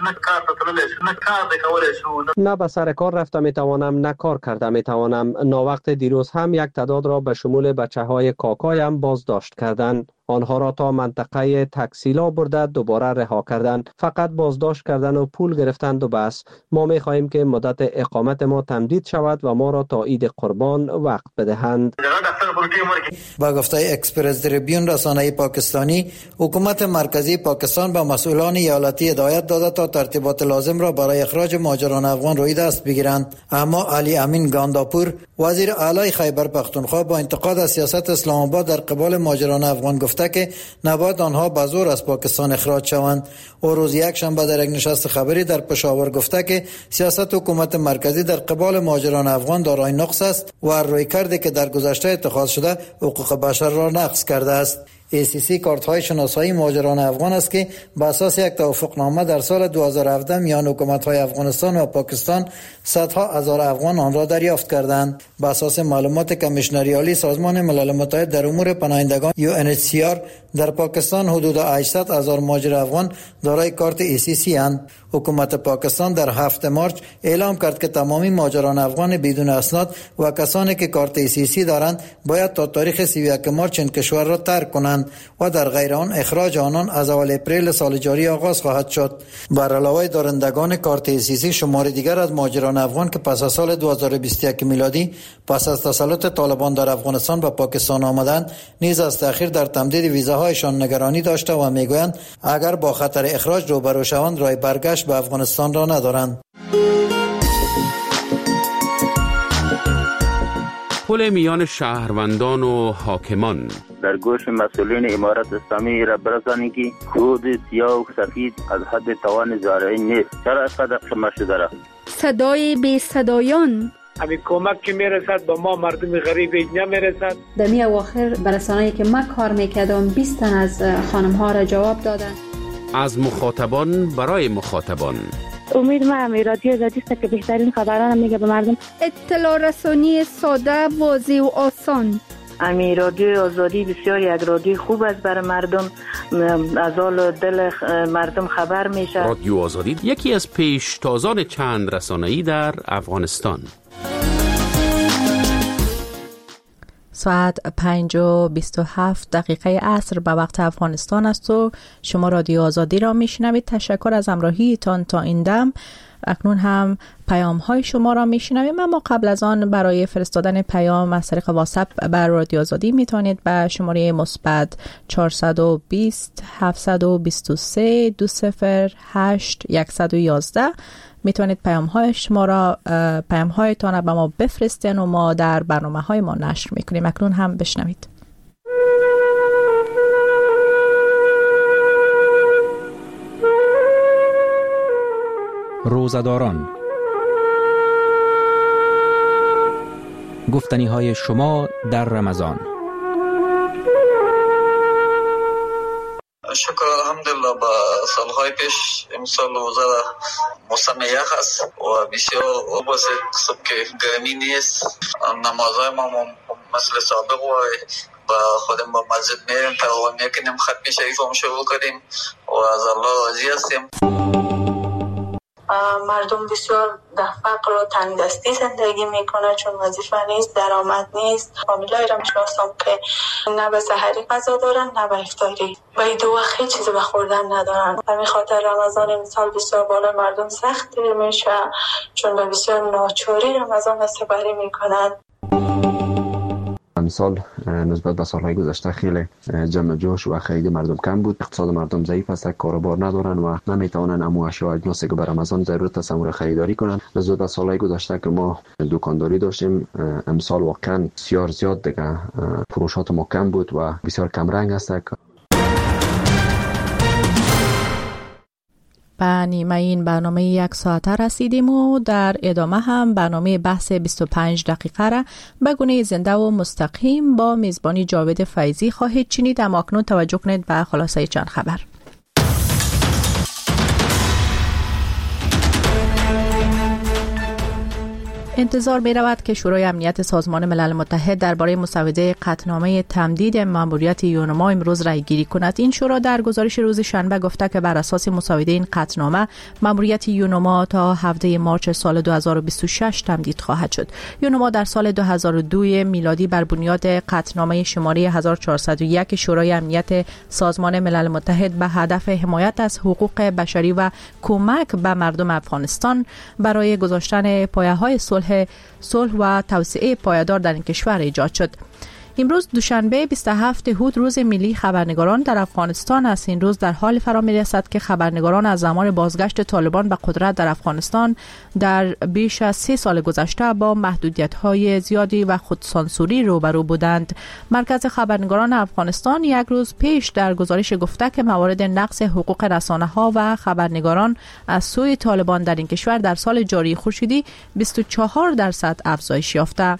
نه به سر کار رفته میتوانم، نه کار کرده میتوانم. ناوقت دیروز هم یک تعداد را به شمول بچه های کاکایم بازداشت کردند. آنها را تا منطقه تکسیلا برده دوباره رها کردند. فقط بازداشت کردن و پول گرفتند و بس. ما می خواهیم که مدت اقامت ما تمدید شود و ما را تا عید قربان وقت بدهند. با گفته اکسپرس تریبیون رسانه پاکستانی، حکومت مرکزی پاکستان به مسئولان ایالتی هدایت داده تا ترتیبات لازم را برای اخراج مهاجران افغان روی دست بگیرند. اما علی امین گانداپور، وزیر اعلی خیبر پختونخوا، با انتقاد از سیاست اسلام آباد در قبال مهاجران افغان گفته که نباید آنها به زور از پاکستان اخراج شوند. او روز یک شنبه در یک نشست خبری در پشاور گفته که سیاست حکومت مرکزی در قبال مهاجران افغان دارای نقص است و رویکردی که در گذشته اتخاذ شده حقوق بشر را نقض کرده است. ای سی سی کارت های شناسایی مهاجران افغان است که بر اساس یک توافقنامه در سال دو هزار و هفده میان حکومت های افغانستان و پاکستان صدها هزار افغان آن را دریافت کردند. بر اساس معلومات کمیشنری عالی سازمان ملل متحد در امور پناهندگان یو ان اچ سی آر، در پاکستان حدود هشتصد هزار مهاجر افغان دارای کارت ای سی سی اند. حکومت پاکستان در هفتم مارچ اعلام کرد که تمامی مهاجران افغان بدون اسناد و کسانی که کارت ای سی سی دارند باید تا تاریخ سی و یک مارچ این کشور را ترک کنند و در غیر آن اخراج آنان از اول اپریل سال جاری آغاز خواهد شد. بر علاوه دارندگان کارت ای سی سی، شمار دیگر از مهاجران افغان که پس از سال دو هزار و بیست و یک میلادی پس از تسلط طالبان در افغانستان به پاکستان آمدند نیز از تأخیر در تمدید ویزاهایشان نگرانی داشته و میگویند اگر با خطر اخراج روبرو شوند راه برگشت به افغانستان را ندارند. پل میان شهروندان و حاکمان در گوش مسئولین امارت اسلامی را برسانید که خود سیاه و سفید از حد توان زارعی نیست. چرا اینقدر خمه شده را؟ صدای بی صدایان، همین کمک که میرسد با ما مردم غریب نمیرسد. در می اواخر برسانه‌ای که من کار میکردم بیست تن از خانم ها را جواب دادن. از مخاطبان برای مخاطبان. امید ما هم رادیو آزادی است که بهترین خبران میگه به مردم. اطلاع رسانی ساده، واضح و آسان. امی رادیو آزادی بسیار یک رادیو خوب است برای مردم، از حال دل مردم خبر میشه. رادیو آزادی یکی از پیشتازان چند رسانه‌ای در افغانستان. ساعت پنج و بیست و هفت دقیقه عصر به وقت افغانستان است و شما رادیو آزادی را میشنوید. تشکر از همراهیتان تا این دم. اکنون هم پیام های شما را میشنویم، اما قبل از آن برای فرستادن پیام از طریق واتساپ بر رادیو آزادی میتونید به شماره مثبت چهارصد و بیست هفتصد و بیست و سه دو صفر هشت صد و یازده میتونید پیام های شما را پیام هایتان را به ما بفرستین و ما در برنامه های ما نشر میکنیم. اکنون هم بشنوید. روزه‌داران، گفتنی های شما در رمضان. شکر الحمدلله. با سالهای پیش امسال روزه موسم یخ است و بسیار بسیار صبح که گرمی نیست. نمازهای ما مثل سابق و با خودم با مسجد میریم تقریبا میکنیم، ختم شریف هم شروع کردیم و از الله راضی هستیم. مردم بسیار در فقر و تنگدستی زندگی میکنه چون وظیفه نیست، درآمد نیست. فامیلای را میشناسم که نه به سحری غذا دارن نه به افطاری، و این دو وقت هیچ چیزی به خوردن ندارن. همین خاطر رمضان امسال بسیار بالا مردم سخت دیر میشه چون به بسیار ناچاری رمضان را سپری میکنن. امسال نسبت به سالهای گذشته خیلی جمع جوش و خرید مردم کم بود. اقتصاد مردم ضعیف است، کاروبار ندارن و نمیتوانن امو اشیاء اجناسی که بر رمضان ضرورت است امور خریداری کنن. نسبت به سالهای گذشته که ما دکانداری داشتیم، امسال واقعا بسیار زیاد دیگه فروشات ما کم بود و بسیار کم رنگ است. به نیمه این برنامه یک ساعته رسیدیم و در ادامه هم برنامه بحث بیست و پنج دقیقه را به گونه زنده و مستقیم با میزبانی جاوید فیضی خواهید شنید. اما اکنون توجه کنید به خلاصه چند خبر. انتظار می رود که شورای امنیت سازمان ملل متحد درباره مسوده قطعنامه تمدید ماموریت یونما امروز رای گیری کند. این شورا در گزارش روز شنبه گفته که بر اساس مسوده این قطعنامه ماموریت یونما تا هفده مارچ سال دو هزار و بیست و شش تمدید خواهد شد. یونما در سال دو هزار و دو میلادی بر بنیاد قطعنامه شماره هزار و چهارصد و یک شورای امنیت سازمان ملل متحد به هدف حمایت از حقوق بشری و کمک به مردم افغانستان برای گذاشتن پایه‌های صلح صلح و توسعه پایدار در این کشور ایجاد شد. امروز دوشنبه بیست و هفتم اوت روز ملی خبرنگاران در افغانستان است. این روز در حال فرا می‌رسد که خبرنگاران از زمان بازگشت طالبان به قدرت در افغانستان در بیش از سه سال گذشته با محدودیت‌های زیادی و خودسانسوری روبرو بودند. مرکز خبرنگاران افغانستان یک روز پیش در گزارش گفته که موارد نقض حقوق رسانه‌ها و خبرنگاران از سوی طالبان در این کشور در سال جاری خورشیدی بیست و چهار درصد افزایش یافته.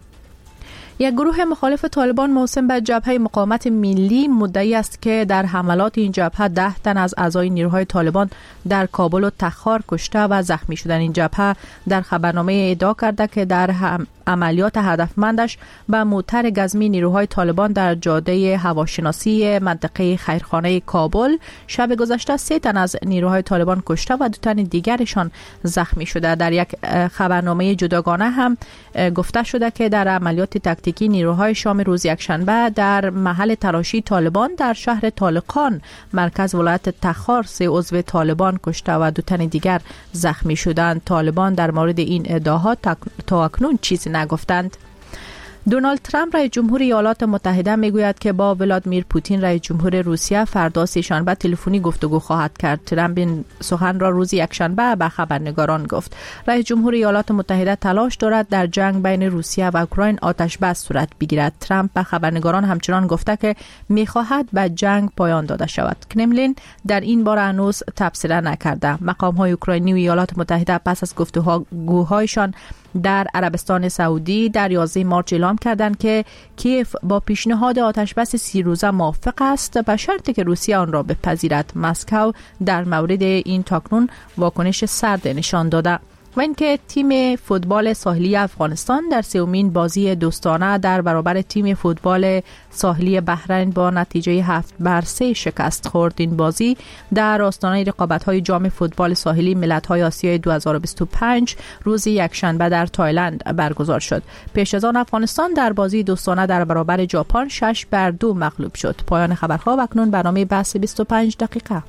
یک گروه مخالف طالبان موسوم به جبهه مقاومت ملی مدعی است که در حملات این جبهه ده تن از اعضای نیروهای طالبان در کابل و تخار کشته و زخمی شدند. این جبهه در خبرنامه ادعا کرده که در هم عملیات هدفمندش به موتر گزمی نیروهای طالبان در جاده هواشناسی منطقه خیرخانه کابل شب گذشته سه تن از نیروهای طالبان کشته و دو تن دیگرشان زخمی شده. در یک خبرنامه جداگانه هم گفته شده که در عملیات تاکتیکی نیروهای شام روز یکشنبه در محل تراشی طالبان در شهر طالقان مرکز ولایت تخار سه عضو طالبان کشته و دو تن دیگر زخمی شدند. طالبان در مورد این ادعاها تا اکنون چیزی نگفتند. دونالد ترامپ رئیس جمهور ایالات متحده میگوید که با ولادیمیر پوتین رئیس جمهور روسیه فردا سه‌شنبه تلفنی گفتگو خواهد کرد. ترامپ این سخن را روز یکشنبه به خبرنگاران گفت. رئیس جمهور ایالات متحده تلاش دارد در جنگ بین روسیه و اوکراین آتش بس صورت بگیرد. ترامپ به خبرنگاران همچنان گفته که میخواهد به جنگ پایان داده شود. کرملین در این باره هنوز تبصره نکرده. مقام‌های اوکراینی و ایالات متحده پس از گفتگوهایشان در عربستان سعودی در یازده مارچ اعلام کردند که کیف با پیشنهاد آتشبس سی روزه موافق است به شرطی که روسیه آن را بپذیرد. مسکو در مورد این تاکنون واکنش سرد نشان داده. و اینکه تیم فوتبال ساحلی افغانستان در سومین بازی دوستانه در برابر تیم فوتبال ساحلی بحرین با نتیجه هفت بر سه شکست خورد. این بازی در آستانه رقابت‌های جام فوتبال ساحلی ملت‌های آسیای دو هزار و بیست و پنج روز یکشنبه در تایلند برگزار شد. پیش از آن افغانستان در بازی دوستانه در برابر ژاپن شش بر دو مغلوب شد. پایان خبرها و اکنون برنامه بحث بیست و پنج دقیقه.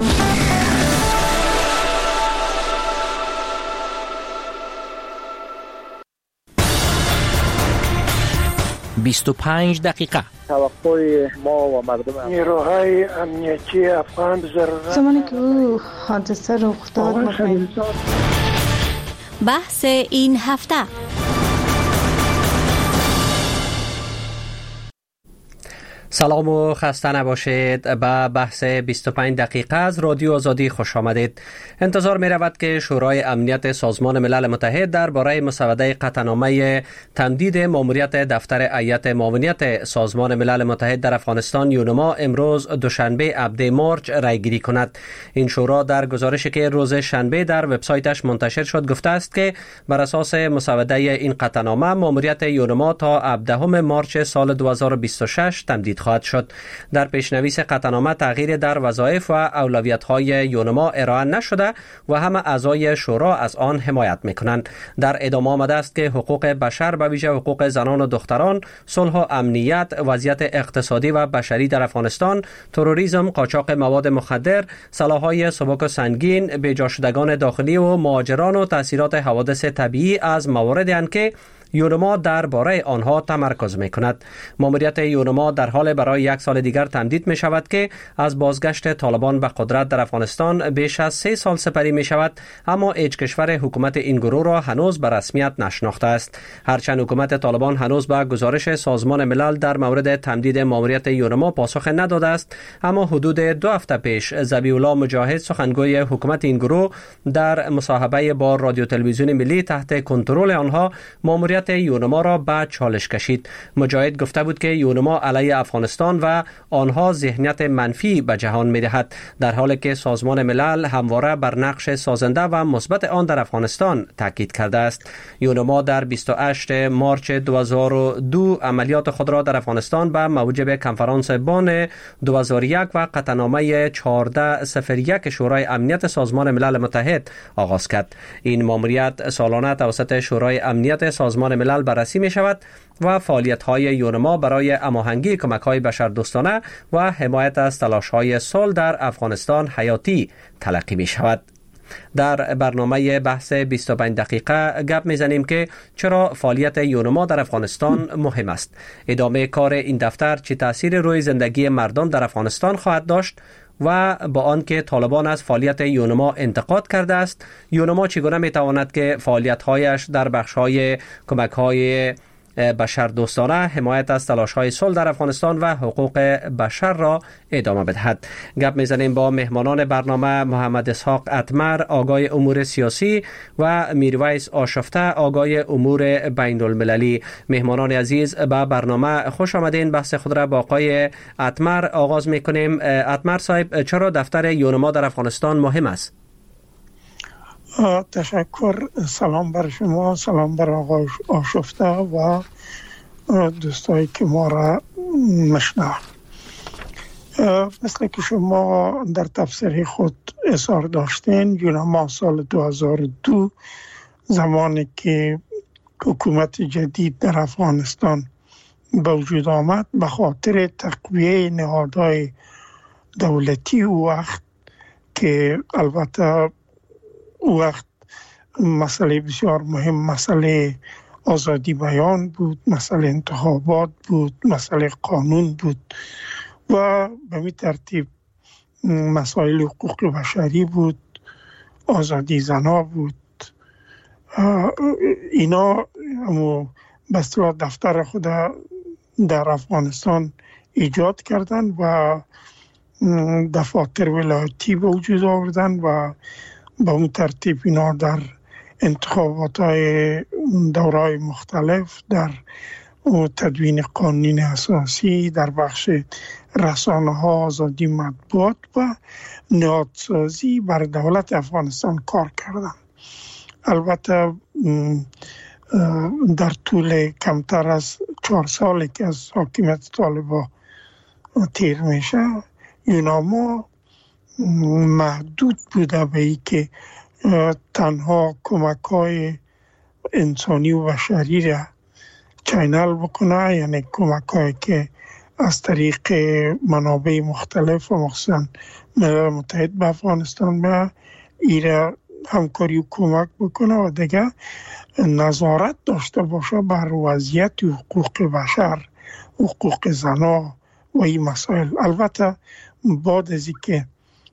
بیست و پنج دقیقه. توقع ما و مردم نیروهای امنیتی افغان ضرورت زمانی که او حادثه رخ داد. بحث این هفته. سلام و خسته نباشید. به بحث بیست و پنج دقیقه از رادیو آزادی خوش آمدید. انتظار می رود که شورای امنیت سازمان ملل متحد درباره مسوده قطعنامه تمدید ماموریت دفتر هیئت معاونیت سازمان ملل متحد در افغانستان یونما امروز دوشنبه هفدهم مارچ رای گیری کند. این شورا در گزارشی که روز شنبه در وبسایتش منتشر شد گفته است که بر اساس مسوده این قطعنامه ماموریت یونما تا هفدهم مارچ سال دو هزار و بیست و شش تمدید خواهد شد. در پیشنویس قطعنامه تغییر در وظایف و اولویت‌های یونما ارائه نشده و همه اعضای شورا از آن حمایت می‌کنند. در ادامه آمده است که حقوق بشر به ویژه حقوق زنان و دختران، صلح و امنیت، وضعیت اقتصادی و بشری در افغانستان، تروریسم، قاچاق مواد مخدر، سلاح‌های سبک و سنگین، بی‌جا شدگان داخلی و مهاجران و تاثیرات حوادث طبیعی از مواردی اند که یونما درباره آنها تمرکز می کند. ماموریت یونما در حال برای یک سال دیگر تمدید می شود که از بازگشت طالبان به قدرت در افغانستان بیش از سه سال سپری می شود، اما هیچ کشور حکومت این گروه را هنوز به رسمیت نشناخته است. هرچند حکومت طالبان هنوز به گزارش سازمان ملل در مورد تمدید ماموریت یونما پاسخ نداده است، اما حدود دو هفته پیش ذبیح الله مجاهد سخنگوی حکومت این گروه در مصاحبه با رادیو تلویزیون ملی تحت کنترل آنها ماموریت یونما را به چالش کشید. مجاهد گفته بود که یونما علیه افغانستان و آنها ذهنیت منفی به جهان می‌دهد، در حالی که سازمان ملل همواره بر نقش سازنده و مثبت آن در افغانستان تاکید کرده است. یونما در بیست و هشتم مارچ دو هزار و دو عملیات خود را در افغانستان به موجب کنفرانس بن دو هزار و یک و قطعنامه چهارده صفر یک شورای امنیت سازمان ملل متحد آغاز کرد. این ماموریت سالانه توسط شورای امنیت سازمان ملل بررسی می شود و فعالیت‌های یونما برای هماهنگی کمک‌های بشردوستانه و حمایت از تلاش‌های صلح در افغانستان حیاتی تلقی می شود. در برنامه بحث بیست و پنج دقیقه گپ میزنیم که چرا فعالیت یونما در افغانستان مهم است. ادامه کار این دفتر چه تأثیر روی زندگی مردم در افغانستان خواهد داشت و با آنکه طالبان از فعالیت یونما انتقاد کرده است، یونما چگونه میتواند که فعالیت‌هایش در بخش‌های کمک‌های بشر دوستانه، حمایت از تلاش‌های صلح در افغانستان و حقوق بشر را ادامه بدهد. گپ میزنیم با مهمانان برنامه محمد اسحاق اتمر، آگای امور سیاسی، و میرویس آشفته، آگای امور بین المللی. مهمانان عزیز به برنامه خوش آمدین. بحث خود را با آقای اتمر آغاز میکنیم. اتمر صاحب، چرا دفتر یونما در افغانستان مهم است؟ تشکر. سلام بر شما، سلام بر آقای آشفته و دوستایی که ما را مشنوند. مثل که شما در تفسیر خود اظهار داشتین، یونما سال دو هزار و دو زمانی که حکومت جدید در افغانستان به وجود آمد، به خاطر تقویه نهادهای دولتی او وقت که البته او وقت مسئله بسیار مهم مسئله آزادی بیان بود، مسئله انتخابات بود، مسئله قانون بود و به می ترتیب مسائل حقوق بشری بود، آزادی زنا بود. اینا همو بسیار دفتر خود در افغانستان ایجاد کردن و دفاتر ولایتی به وجود آوردن و به اون ترتیب اینا در انتخابات های دورهای مختلف، در تدوین قانون اساسی، در بخش رسانه ها، آزادی مطبوعات و نهادسازی بر دولت افغانستان کار کردن. البته در طول کمتر از چهار سالی که از حاکمیت طالبان تیر میشه، یونما محدود بوده به ای که تنها کمک های انسانی و بشری را چینل بکنه، یعنی کمک هایی که از طریق منابع مختلف و مخصوصا ملل متحد به افغانستان به ایره همکاری و کمک بکنه و دیگه نظارت داشته باشه بر وضعیت حقوق بشر، حقوق زنا و این مسائل. البته بعد از اینکه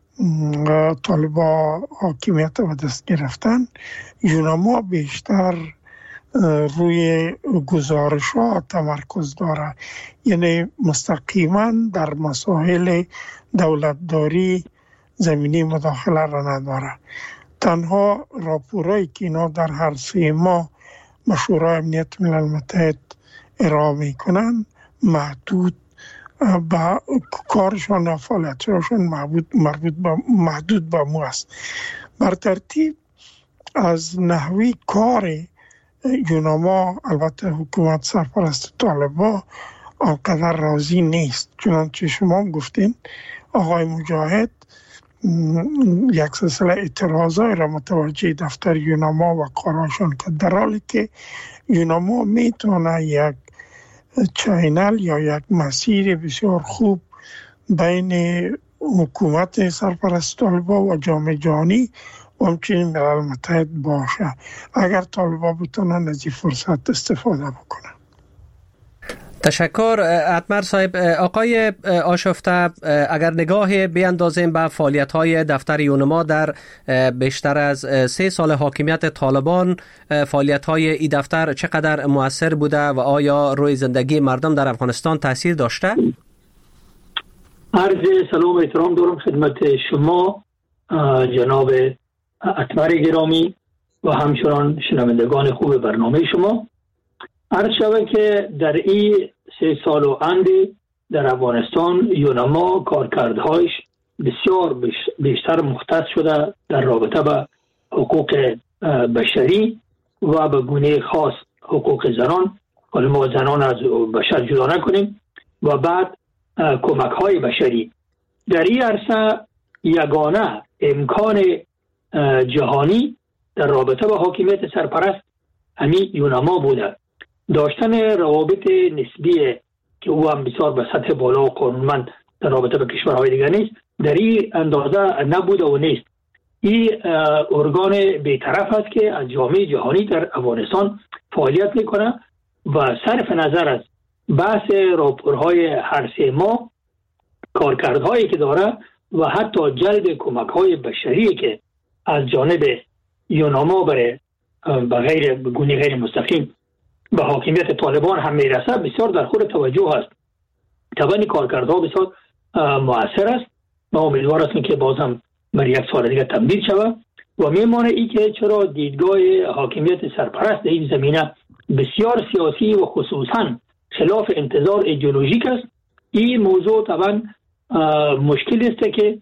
طالبان حاکمیت به دست گرفتن، یونما بیشتر روی گزارش ها تمرکز داره، یعنی مستقیما در مسائل دولتداری زمینی مداخله را نداره. تنها راپورایی که اینا در هر سه ماه به شورای امنیت ملل متحد ارائه میکنن محدود با کارشان و فعالیتشان مربوط به محدود به مو است. بر ترتیب از نحوی کار یونما البته حکومت سرپرست طالبان آنقدر راضی نیست، چنانچه شما گفتین آقای مجاهد یک سلسله اعتراضای را متوجه دفتر یونما و کاراشان که در حالی که یونما میتونه یک چینل یا یک مسیر بسیار خوب بین حکومت سرپرست طالبان و جامعه جهانی و همچنین ملل متحد باشه اگر طالبان بتونن از این فرصت استفاده بکنن. تشکر اتمر صاحب. آقای آشفته، اگر نگاه بیاندازیم به فعالیت‌های دفتر یونما در بیشتر از سه سال حاکمیت طالبان، فعالیت‌های این دفتر چقدر مؤثر بوده و آیا روی زندگی مردم در افغانستان تاثیر داشته؟ عرض سلام و احترام دارم خدمت شما جناب اتمر گرامی و همچنان شنوندگان خوب برنامه شما. عرض شود که در این سه سال و اندی در افغانستان یونما کارکردهایش بسیار بیشتر مختص شده در رابطه به حقوق بشری و به گونه خاص حقوق زنان. حالا ما زنان از بشر جدا نکنیم. و بعد کمک های بشری در این عرصه یگانه امکان جهانی در رابطه با حاکمیت سرپرست همین یونما بوده. داشتن روابط نسبی که او هم بسیار به سطح بالا و قانونمند در رابطه با کشورهای دیگر نیست، در این اندازه نبوده و نیست. این ارگان بی‌طرف است که از جامعه جهانی در افغانستان فعالیت میکنه و صرف نظر از بحث راپورهای هر سه ماه کارکردهایی که داره و حتی جلب کمک‌های بشری که از جانب یونما برای به غیر گونه غیر مستقیم به حاکمیت طالبان هم میرسه بسیار در خور توجه است. طبعا کارکردها بسیار مؤثر است. ما امیدوار هستیم که باز هم بر یک سال دیگه تمدید شود و میمانه ای که چرا دیدگاه حاکمیت سرپرست در این زمینه بسیار سیاسی و خصوصا خلاف انتظار ایدئولوژیک است. این موضوع طبعا مشکل است که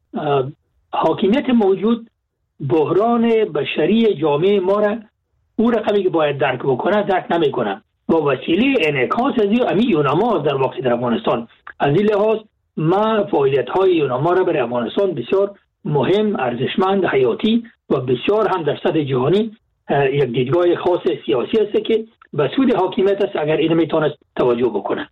حاکمیت موجود بحران بشری جامعه ما را او رقمی که باید درک بکنه درک نمیکنه و وسیله انعکاس از این یونما در واقع در افغانستان. از این لحاظ ما فعالیت های یونما را برای افغانستان بسیار مهم، ارزشمند، حیاتی و بسیار هم در سطح جهانی یک دیدگاه خاص سیاسی است که به سود حاکمیت است اگر این میتونست توجه بکنه.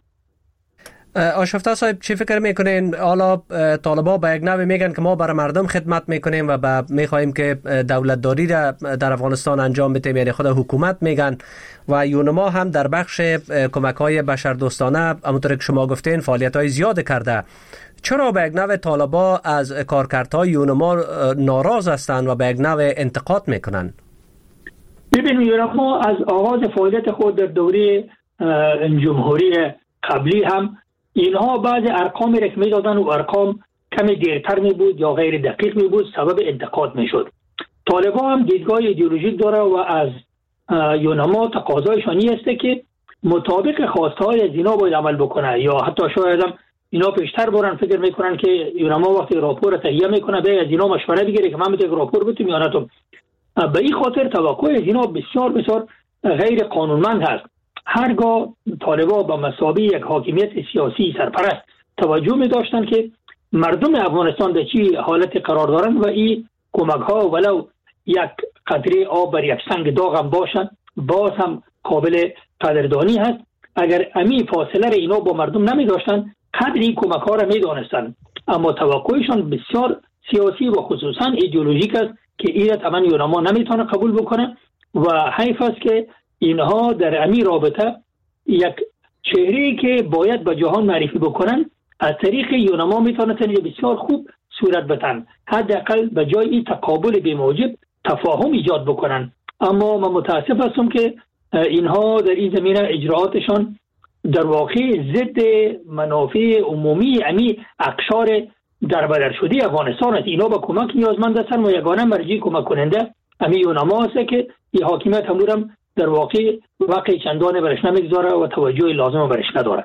آشفته صاحب چی فکر میکنین؟ حالا طالبا به یک نوع میگن که ما برای مردم خدمت میکنیم و میخواهیم که دولتداری را در افغانستان انجام بدیم، یعنی خود حکومت میگن، و یونما هم در بخش کمک های بشردوستانه همونطور که شما گفتین فعالیت های زیاد کرده. چرا به یک نوع طالبا از کارکردهای یونما ناراض هستند و به یک نوع انتقاد میکنن؟ ببینید یونما از آغاز فعالیت خود در دوره جمهوری قبلی هم اینها بعض ارقامی را که می دادن و ارقام کمی دیرتر می بود یا غیر دقیق می بود سبب انتقاد می شد. طالبان هم دیدگاه ایدئولوژیک داره و از یونما تقاضایشان این است که مطابق خواسته های از اینا باید عمل بکنه یا حتی شاید هم اینا پیشتر برن فکر میکنن که یونما وقتی راپور تهیه میکنه به از اینا مشوره بگیره که من میتونم راپور بتونم یا نتونم. به این خاطر توقع از اینا بسیار بسیار غیر قانونمند هست. هرگاه طالبان با مثابه یک حاکمیت سیاسی سرپرست توجه می داشتن که مردم افغانستان در چی حالت قرار دارن و این کمک ها ولو یک قطره آب بر یک سنگ داغ هم باشن باز هم قابل قدردانی هست. اگر امی فاصله را اینا با مردم نمی داشتن قدر این کمک ها را می دانستن، اما توقعشان بسیار سیاسی و خصوصا ایدئولوژیک است که این طبعا یونما نمیتونه قبول بکنه و حیف است که اینها در امی رابطه یک چهره‌ای که باید به جهان معرفی بکنن از طریق یونما میتونن بسیار خوب صورت بدن، حداقل به جای این تقابل بی‌موجب تفاهم ایجاد بکنن. اما من متاسف هستم که اینها در این زمینه اجراعاتشان در واقع ضد منافع عمومی امی اقشار در بدر شده افغانستان است. اینا به کمک نیازمند هستن و یگانه مرجع کمک کننده امی یونما است که این حاکمیت هم در واقع واقع چندانه برش نمیگذاره و توجه لازم برش نداره.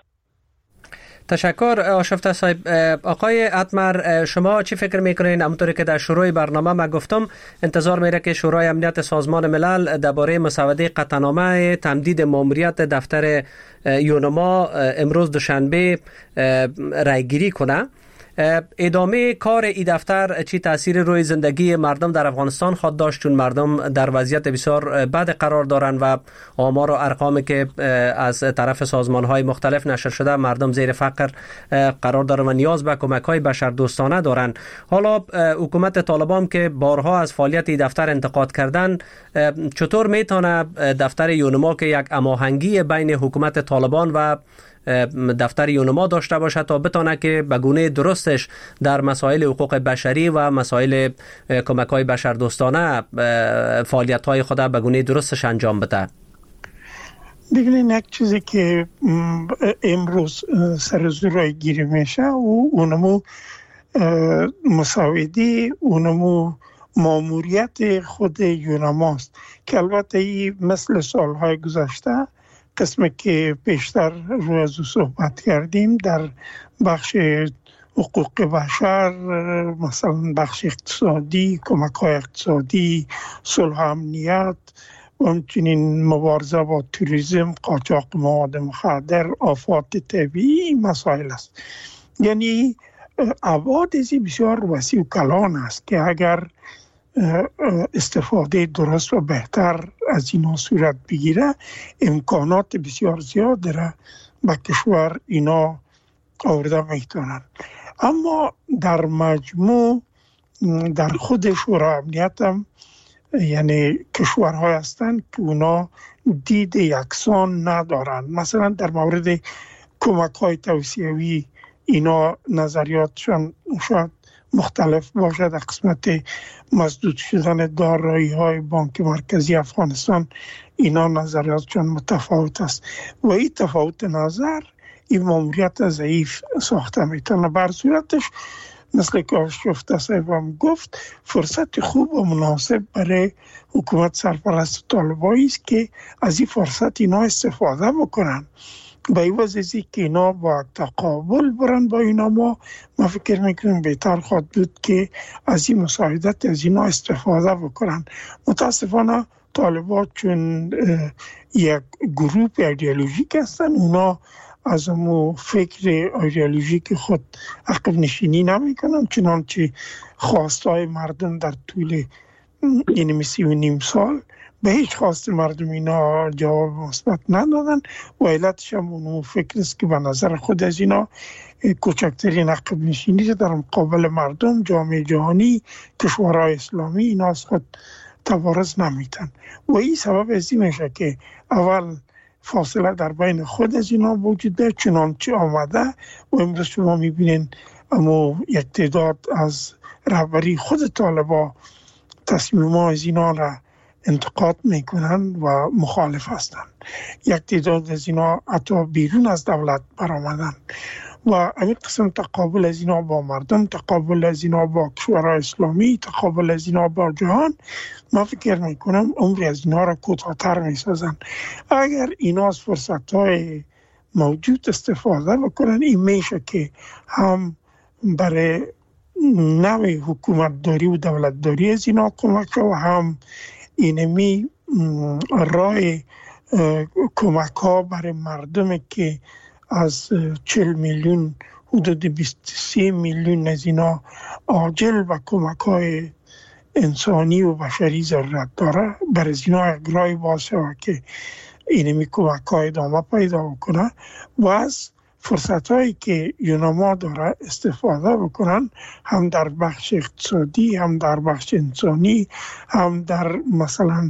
تشکر آشفته صاحب. آقای اتمر شما چی فکر میکنین؟ همونطوری که در شروع برنامه ما گفتم انتظار میره که شورای امنیت سازمان ملل درباره مسوده قطعنامه تمدید ماموریت دفتر یونما امروز دوشنبه رای گیری کنه. ادامه کار این دفتر چی تاثیر روی زندگی مردم در افغانستان خواهد داشت، چون مردم در وضعیت بسیار بد قرار دارند و آمار و ارقامی که از طرف سازمان‌های مختلف نشر شده مردم زیر فقر قرار دارند و نیاز به کمک‌های بشردوستانه دارند. حالا حکومت طالبان که بارها از فعالیت این دفتر انتقاد کردن، چطور میتونه دفتر یونما که یک هماهنگی بین حکومت طالبان و دفتر یونما داشته باشه تا بتونه که به گونه درستش در مسائل حقوق بشری و مسائل کمک‌های بشردوستانه فعالیت‌های خود به گونه درستش انجام بده؟ ببینید، یک چیزی که امروز سر زورای گیری میشه و اونمو مساعده، اونمو ماموریت خود یونماست که البته این مثل سالهای گذشته قسمی که پیشتر روی از صحبت کردیم در بخش حقوق بشر، مثلا بخش اقتصادی، کمک های اقتصادی، صلح و امنیت و همچنین مبارزه با توریسم، قاچاق مواد مخدر، آفات طبیعی مسائل است. یعنی ابعاد ازی بسیار وسیع و کلان است که اگر استفاده درست و بهتر از اینا صورت بگیره امکانات بسیار زیاد داره به کشور اینا آورده میتونن. اما در مجموع در خود شورای امنیت هم یعنی کشورهای هستند که اونا دید یکسان ندارن. مثلا در مورد کمک های توسعوی اینا نظریاتشان شاید مختلف باشد. در قسمت مسدود شدن دارایی های بانک مرکزی افغانستان اینا نظریاتشان متفاوت است و این تفاوت نظر این ماموریت ضعیف ساخته میتونه. بر صورتش مثل که آشفته صاحبم گفت فرصت خوب و مناسب برای حکومت سرپرست طالبایی است که از این فرصت اینا استفاده بکنن. با این وضعی که اینا با تقابل برن با اینا ما ما فکر میکنیم بهتر خواهد بود که از این مساعدت از اینا استفاده بکنن. متاسفانه طالبان چون یک گروه ایدئولوژیک هستن، اونا از امو فکر ایدئولوژیک خود عقب نشینی نمی کنن، چنانچه خواستای مردم در طول این میسی و نیم سال به هیچ خواست مردم اینا جواب مثبت ندادن و علتش هم اونو فکر است که به نظر خود از اینا کوچکترین عقب نشینی در مقابل مردم، جامعه جهانی، کشورهای اسلامی اینا از خود تبارز نمیتن و این سبب از این میشه که اول فاصله در بین خود از اینا وجود داره چنانچه آمده و امروز شما میبینین اما یک تعداد از رهبری خود طالبا تصمیمات از اینا را انتقاد میکنن و مخالف هستند. یک تعداد از اینا حتی بیرون از دولت برآمدن و همین قسم تقابل از اینا با مردم، تقابل از اینا با کشورهای اسلامی، تقابل از اینا با جهان، ما فکر میکنم عمری از اینا را کوتاه‌تر میسازن. اگر اینا از فرصت‌های موجود استفاده بکنن این میشه که هم برای نوع حکومت داری و دولت داری از اینا کمک و هم اینمی راه کمک ها برای مردم که از چهل میلیون حدود بیست و سه میلیون از اینا عاجل و کمک های انسانی و بشری ضرورت داره برای اینا یک راه باشه و که اینمی کمک های ادامه پیدا بکنه و از فرصت هایی که یونما داره استفاده بکنن، هم در بخش اقتصادی، هم در بخش انسانی، هم در مثلا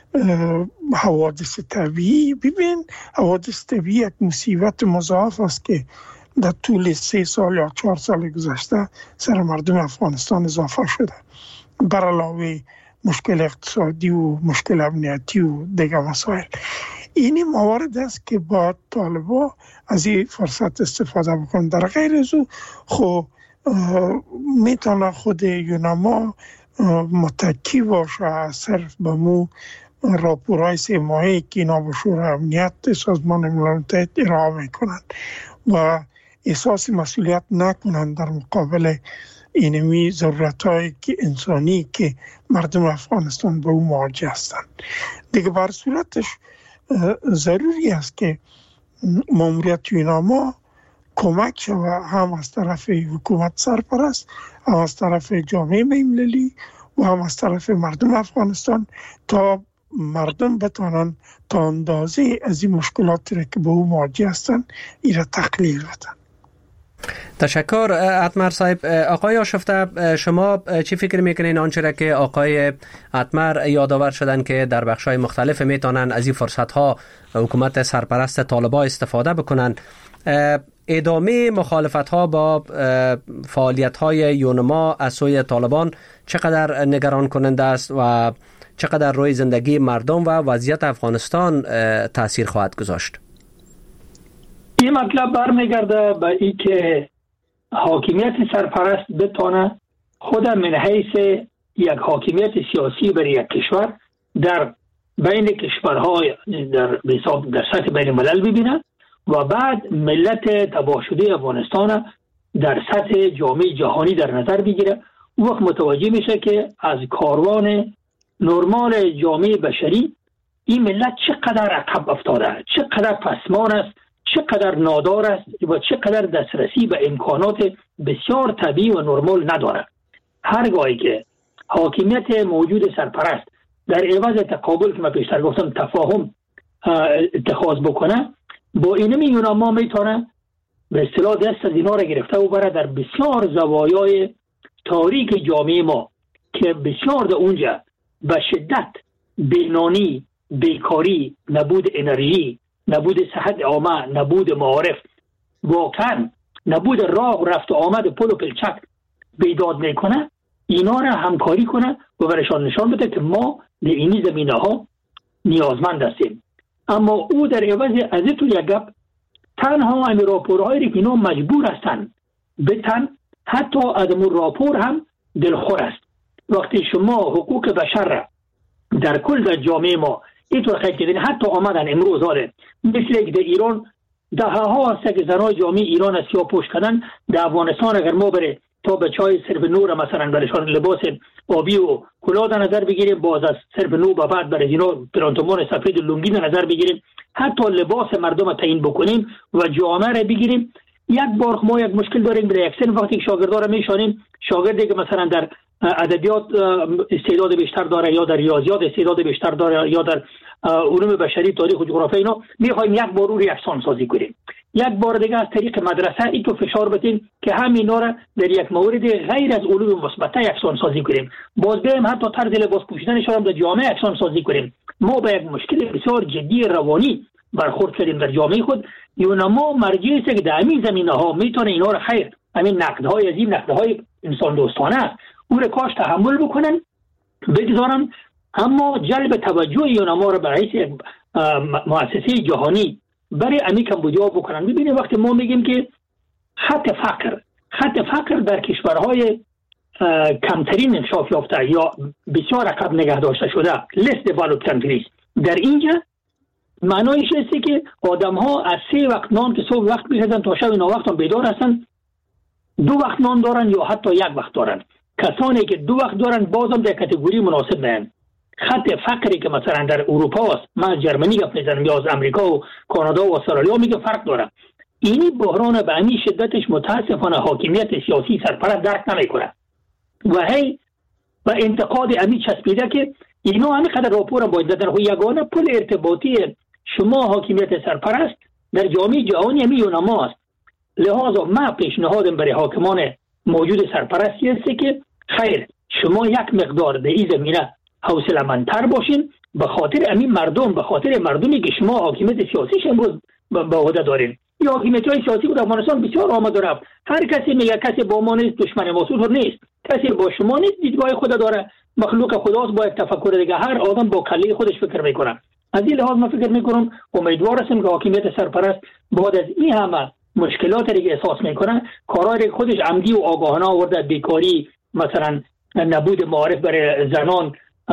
حوادث طبیعی. ببین حوادث طبیعی یک مصیبت مضاعف است که در طول سه سال یا چهار سال گذشته سر مردم افغانستان اضافه شده، بر علاوه مشکل اقتصادی و مشکل امنیتی و دیگر مسائل. اینی موارد است که با طالبا از این فرصت استفاده بکنن. در غیر از او خب میتونه خود یونما متکی باشه صرف به مو راپورهای سه ماهی که اینا به شورای امنیت سازمان ملل متحد ارائه میکنن و احساس مسئولیت نکنن در مقابل اینمی ضرورت‌های که انسانی که مردم افغانستان به او مواجه هستند. دیگه بر صورتش ضروری است که ماموریت یونما کمک شود، هم از طرف حکومت سرپرست، هم از طرف جامعه ملی و هم از طرف مردم افغانستان، تا مردم بتوانند تا اندازه از این مشکلاتی را که به او مواجه هستند این را تقلیل بدن. تشکر اتمر صاحب. آقای آشفته، شما چی فکر میکنین آنچه را که آقای اتمر یادآور شدن که در بخش‌های مختلف میتونن از این فرصت‌ها حکومت سرپرست طالبان استفاده بکنن، ادامه مخالفت‌ها با فعالیت‌های یونما از سوی طالبان چقدر نگران کننده است و چقدر روی زندگی مردم و وضعیت افغانستان تاثیر خواهد گذاشت؟ این مطلب برمیگرده به این که حاکمیت سرپرست بتونه خود من حیث یک حاکمیت سیاسی برای یک کشور در بین کشورهای در در سطح بین الملل ببینه و بعد ملت تباه شده افغانستان در سطح جامعه جهانی در نظر بگیره. وقت متوجه میشه که از کاروان نرمال جامعه بشری این ملت چقدر عقب افتاده، چقدر پسمان است، چقدر نادار است و چقدر دسترسی به امکانات بسیار طبیعی و نرمال نداره. هرگاهی که حاکمیت موجود سرپرست در عوض تقابل که من پیشتر گفتم تفاهم اتخاذ بکنه، با این میون ما میتونه به اصطلاح دست از اینا را گرفته و بره در بسیار زوایای تاریک جامعه ما که بسیار در اونجا به شدت بینانی، بیکاری، نبود انرژی، نبود صحت عامه، نبود معارف، واقعا نبود راه و رفت و آمد پل و پلچک بیداد میکنه، اینا را همکاری کنه و برشان نشان بده که ما در اینی زمینه ها نیازمند هستیم. اما او در عوض از تو یک گپ تنها امی راپورهایی که اینا مجبور هستن بتن، حتی ادمون راپور هم دلخور است. وقتی شما حقوق بشر را در کل در جامعه ما اینطور خیلی کردین، حتی آمدن امروز آره مثل که در ایران ده ها هست که زنای جامعه ایران سیاه پوش کردن، در افغانستان اگر ما بره تا به چای صرف نور مثلا برشان لباس آبی و کلاه در نظر بگیریم، باز از صرف نور به بعد برای اینا پرانتمان سفید و لنگی در نظر بگیریم، حتی لباس مردم تعیین بکنیم و جامعه را بگیریم. یک بار ما یک مشکل داریم در یک سن وقتی شاگردان را میشانیم، شاگردی که مثلا در ادبیات استعداد بیشتر داره یا در ریاضیات استعداد بیشتر داره یا در علوم بشری، تاریخ و جغرافیا، اینا میخوایم یک بار او یکسان سازی کنیم. یک بار دیگه از طریق مدرسه ای تو فشار بدیم که همینا را در یک مورد غیر از علوم مثبت یکسان سازی کنیم. باز بریم حتی طرز لباس پوشیدنشون هم در جامعه یکسان سازی کنیم. ما به یک مشکل بسیار جدی روانی برخورد کردیم در جامعه خود. یونما مرجعی است که در همین زمینه ها میتونه اینا را خیر، همین نقدهای از این نقدهای انسان دوستانه است، او را کاش تحمل بکنن بگذارن، اما جلب توجه یونما را برای یک مؤسسه جهانی برای امی کمبودیا بکنن. ببینید وقتی ما میگیم که خط فقر خط فقر در کشورهای کمترین انکشاف یافته یا بسیار عقب نگه داشته شده less developed countries، در اینجا معنایش است که آدم ها از سه وقت نان که صبح وقت میخوردن تا شب اینا وقت هم بیدار هستن، دو وقت نان دارن یا حتی یک وقت دارن. کسانی که دو وقت دارن بازم در کاتگوری مناسب نه. خط فقری که مثلا در اروپا است، من از جرمنی گپ میزنم یا از امریکا و کانادا و استرالیا میگه فرق داره. اینی بحران به همین شدتش متاسفانه حاکمیت سیاسی سرپرست درک نمیکنه و هی و انتقاد امی چسبیده که اینا همینقدر راپور باید دادن. خو یگانه پل ارتباطی شما حاکمیت سرپرست در جامعه جهانی همی یونما است. لحاظا ما پیشنهادم برای حاکمان موجود سرپرستی است که خیر شما یک مقدار در این زمینه حوصله‌مندتر باشین، به خاطر همین مردم، به خاطر مردمی که شما حاکمیت سیاسیش امروز به عهده دارین. یا حاکمیت‌های سیاسی بود افغانستان بسیار آمد و رفت. هر کسی میگه کسی با ما نیست دشمن ما نیست، کسی با شما نیست، دیدگاه خود داره، مخلوق خداست با یک تفکر دیگه. هر آدم با کله خودش فکر میکنه. از این لحاظ من فکر میکنم امیدوار هستم که حاکمیت سرپرست بعد از این همه مشکلاتی که احساس میکنه کارهای خودش عمدی و آگاهانه آورده، بیکاری مثلا نبود معارف برای زنان،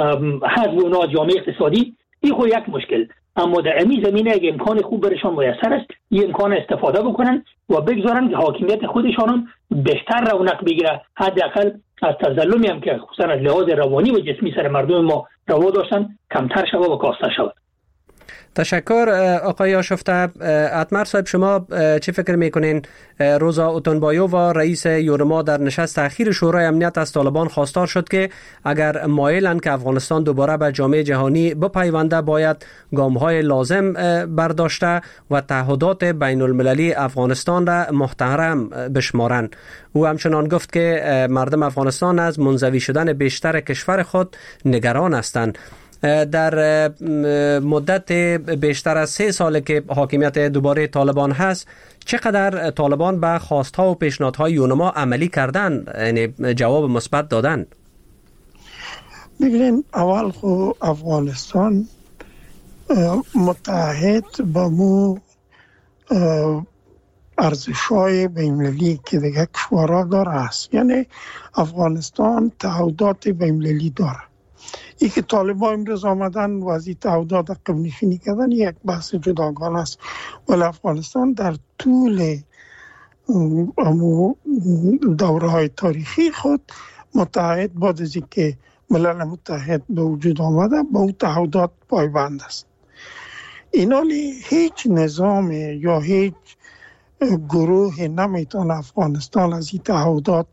حذف اونا جامعه اقتصادی، این خود یک مشکل. اما در این زمینه اگه امکان خوب برشان میسر است این امکان استفاده بکنن و بگذارن که حاکمیت خودشان بیشتر رونق بگیره، حداقل از تظلمی هم که خصوصا از لحاظ روانی و جسمی سر مردم ما روا داشتن کمتر شود و کاسته شود. تشکر آقای آشفته. اتمر صاحب، شما چه فکر میکنین؟ روزا اوتونبایووا رئیس یورما در نشست اخیر شورای امنیت از طالبان خواستار شد که اگر مایلند که افغانستان دوباره به جامعه جهانی بپیونده باید گام‌های لازم برداشته و تعهدات بین المللی افغانستان را محترم بشمارند. او همچنان گفت که مردم افغانستان از منزوی شدن بیشتر کشور خود نگران هستند. در مدت بیشتر از سه ساله که حاکمیت دوباره طالبان هست، چقدر طالبان به خواستها و پیشنهادهای یونما عملی کردن، یعنی جواب مثبت دادن؟ ببینید، اول خو افغانستان متحد با مو ارزش‌های بین‌المللی که دیگه کشورها داره است. یعنی افغانستان تعهدات بین‌المللی داره. ای که طالبان امروز آمدن و از این تعهدات عقب نشینی کردن یک بحث جداگانه است، ولی افغانستان در طول دوره‌های تاریخی خود متحد بعد از اینکه ملل متحد به وجود آمده به اون تعهدات پایبند است. اینالی هیچ نظام یا هیچ گروه نمیتونه افغانستان از این تعهدات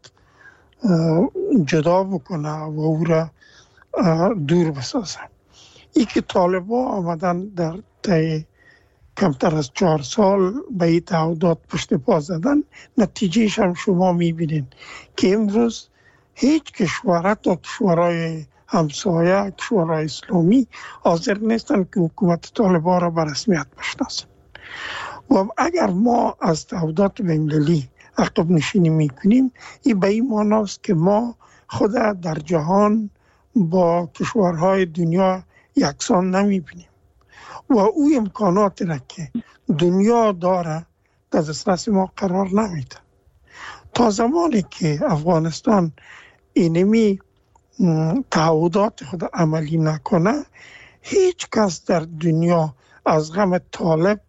جدا بکنه و او را دور بسازه. ای که طالبان آمدن در طی کمتر از چهار سال به این تعهدات پشت پا زدن، نتیجهش هم شما میبینین که امروز هیچ کشور، تا کشورهای همسایه، کشورهای اسلامی حاضر نیستن که حکومت طالبان را به رسمیت بشناسن. و اگر ما از تعهدات بین‌المللی عقب نشینی میکنیم، این به این معنی است که ما خود در جهان با کشورهای دنیا یکسان نمیبینیم و او امکانات را که دنیا داره در دسترس ما قرار نمیده. تا زمانی که افغانستان اینمی تعهدات خود عملی نکنه، هیچ کس در دنیا از غم طالب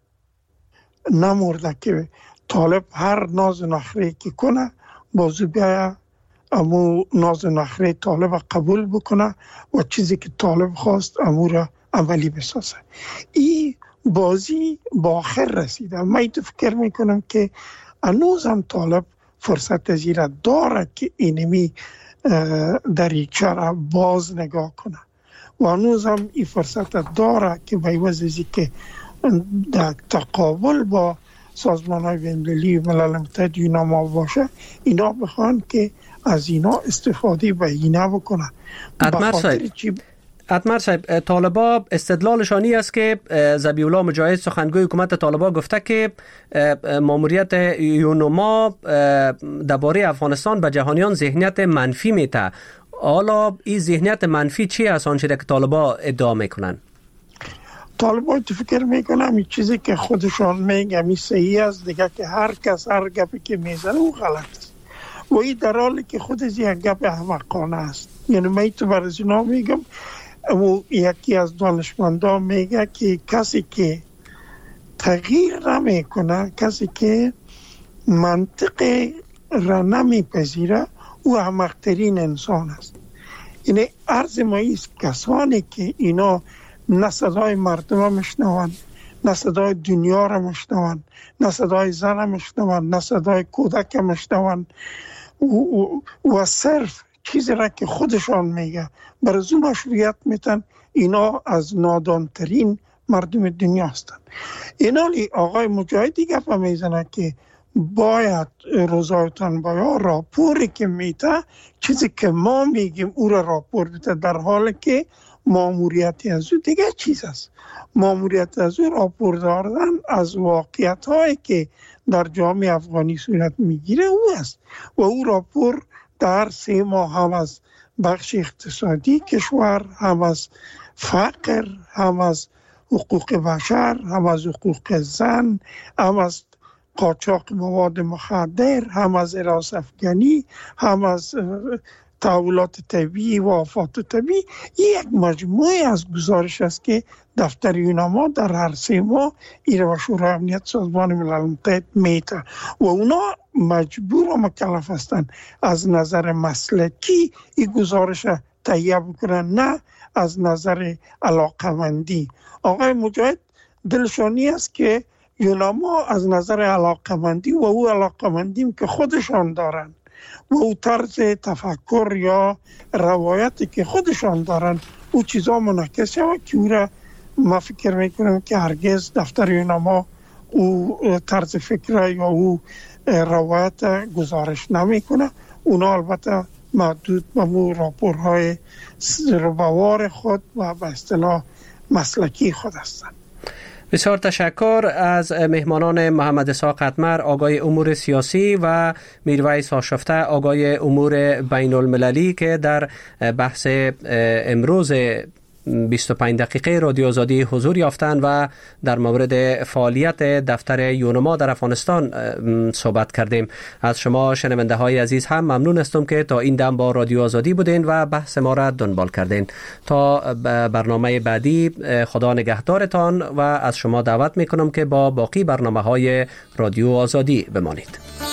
نمورده که طالب هر ناز نخری که کنه بازو بیاید امو ناز نخری طالب قبول بکنه و چیزی که طالب خواست امو را عملی بسازه. این بازی با آخر رسیده. من تو فکر میکنم که هنوز هم طالب فرصت از این را داره که اینمی دریچه را باز نگاه کنه و هنوز هم این فرصت داره که به عوض از که در تقابل با سازمان های بین‌المللی و ملل متحد یونما باشه، اینا بخوان که از اینا استفاده به اینا بکنن. اتمر صاحب اتمر صاحب طالبا استدلالشانی است که ذبیح الله مجاهد سخنگوی حکومت طالبا گفته که ماموریت یونما درباره افغانستان به جهانیان ذهنیت منفی میده. حالا این ذهنیت منفی چی است آنچه که طالبا ادعا میکنن؟ طالبا تو فکر میکنم این چیزی که خودشان میگن می صحیح است دیگه، که هر کس هر گپی که میزنه او غلط است و این در حالی که خود از یک گپ احمقانه است. یعنی من تو برای اینا میگم، و یکی از دانشمندان میگه که کسی که تغییر نمیکنه، کسی که منطق را نمیپذیره، او احمقترین انسان است. یعنی عرض ما ایست کسانی که اینا نه صدای مردم را مشنون، نه صدای دنیا را مشنون، نه صدای زن را مشنون، نه صدای کودک را مشنون و, و, و صرف چیزی را که خودشان میگه برای مشروعیت میتن، اینا از نادانترین مردم دنیا هستند. اینالی آقای مجاهدی گفت میزنه که باید روزایتان باید راپوری که میته چیزی که ما میگیم او را راپور بده، در حالی که ماموریتی از او دیگه چیز است. ماموریت از او راپور دادن از واقعیت هایی که در جامعه افغانی صورت میگیره او است و او راپور در سه ماه هم از بخش اقتصادی کشور، هم از فقر، هم از حقوق بشر، هم از حقوق زن، هم از قاچاق مواد مخدر، هم از اراس افغانی، هم از تحولات طبیعی و آفات طبیعی. یک مجموعه از گزارش است که دفتر یونما در هر سه ماه ایره و شورای امنیت سازمان ملل متحد میته و اونا مجبور و مکلف هستند از نظر مسلکی این گزارش تهیه بکنن، نه از نظر علاقمندی. آقای مجاهد دلشانی است که یوناما از نظر علاقمندی و او علاقمندیم که خودشان دارن و او طرز تفکر یا روایتی که خودشان دارن او چیزا منعکس شود که او را ما فکر میکنم که هرگز دفتر یوناما او طرز فکر یا او روایت گزارش نمیکنه. اونا البته محدود به مو راپورهای زیربوار خود و به اصطلاح مسلکی خود هستند. بسیار تشکر از مهمانان محمد اسحاق قطمر آگای امور سیاسی و میرویس آشفته آگای امور بین المللی که در بحث امروز بیست و پنج دقیقه رادیو آزادی حضور یافتند و در مورد فعالیت دفتر یونما در افغانستان صحبت کردیم. از شما شنونده های عزیز هم ممنون هستم که تا این دم با رادیو آزادی بودین و بحث ما را دنبال کردین. تا برنامه بعدی خدا نگهدارتان و از شما دعوت میکنم که با باقی برنامه های رادیو آزادی بمانید.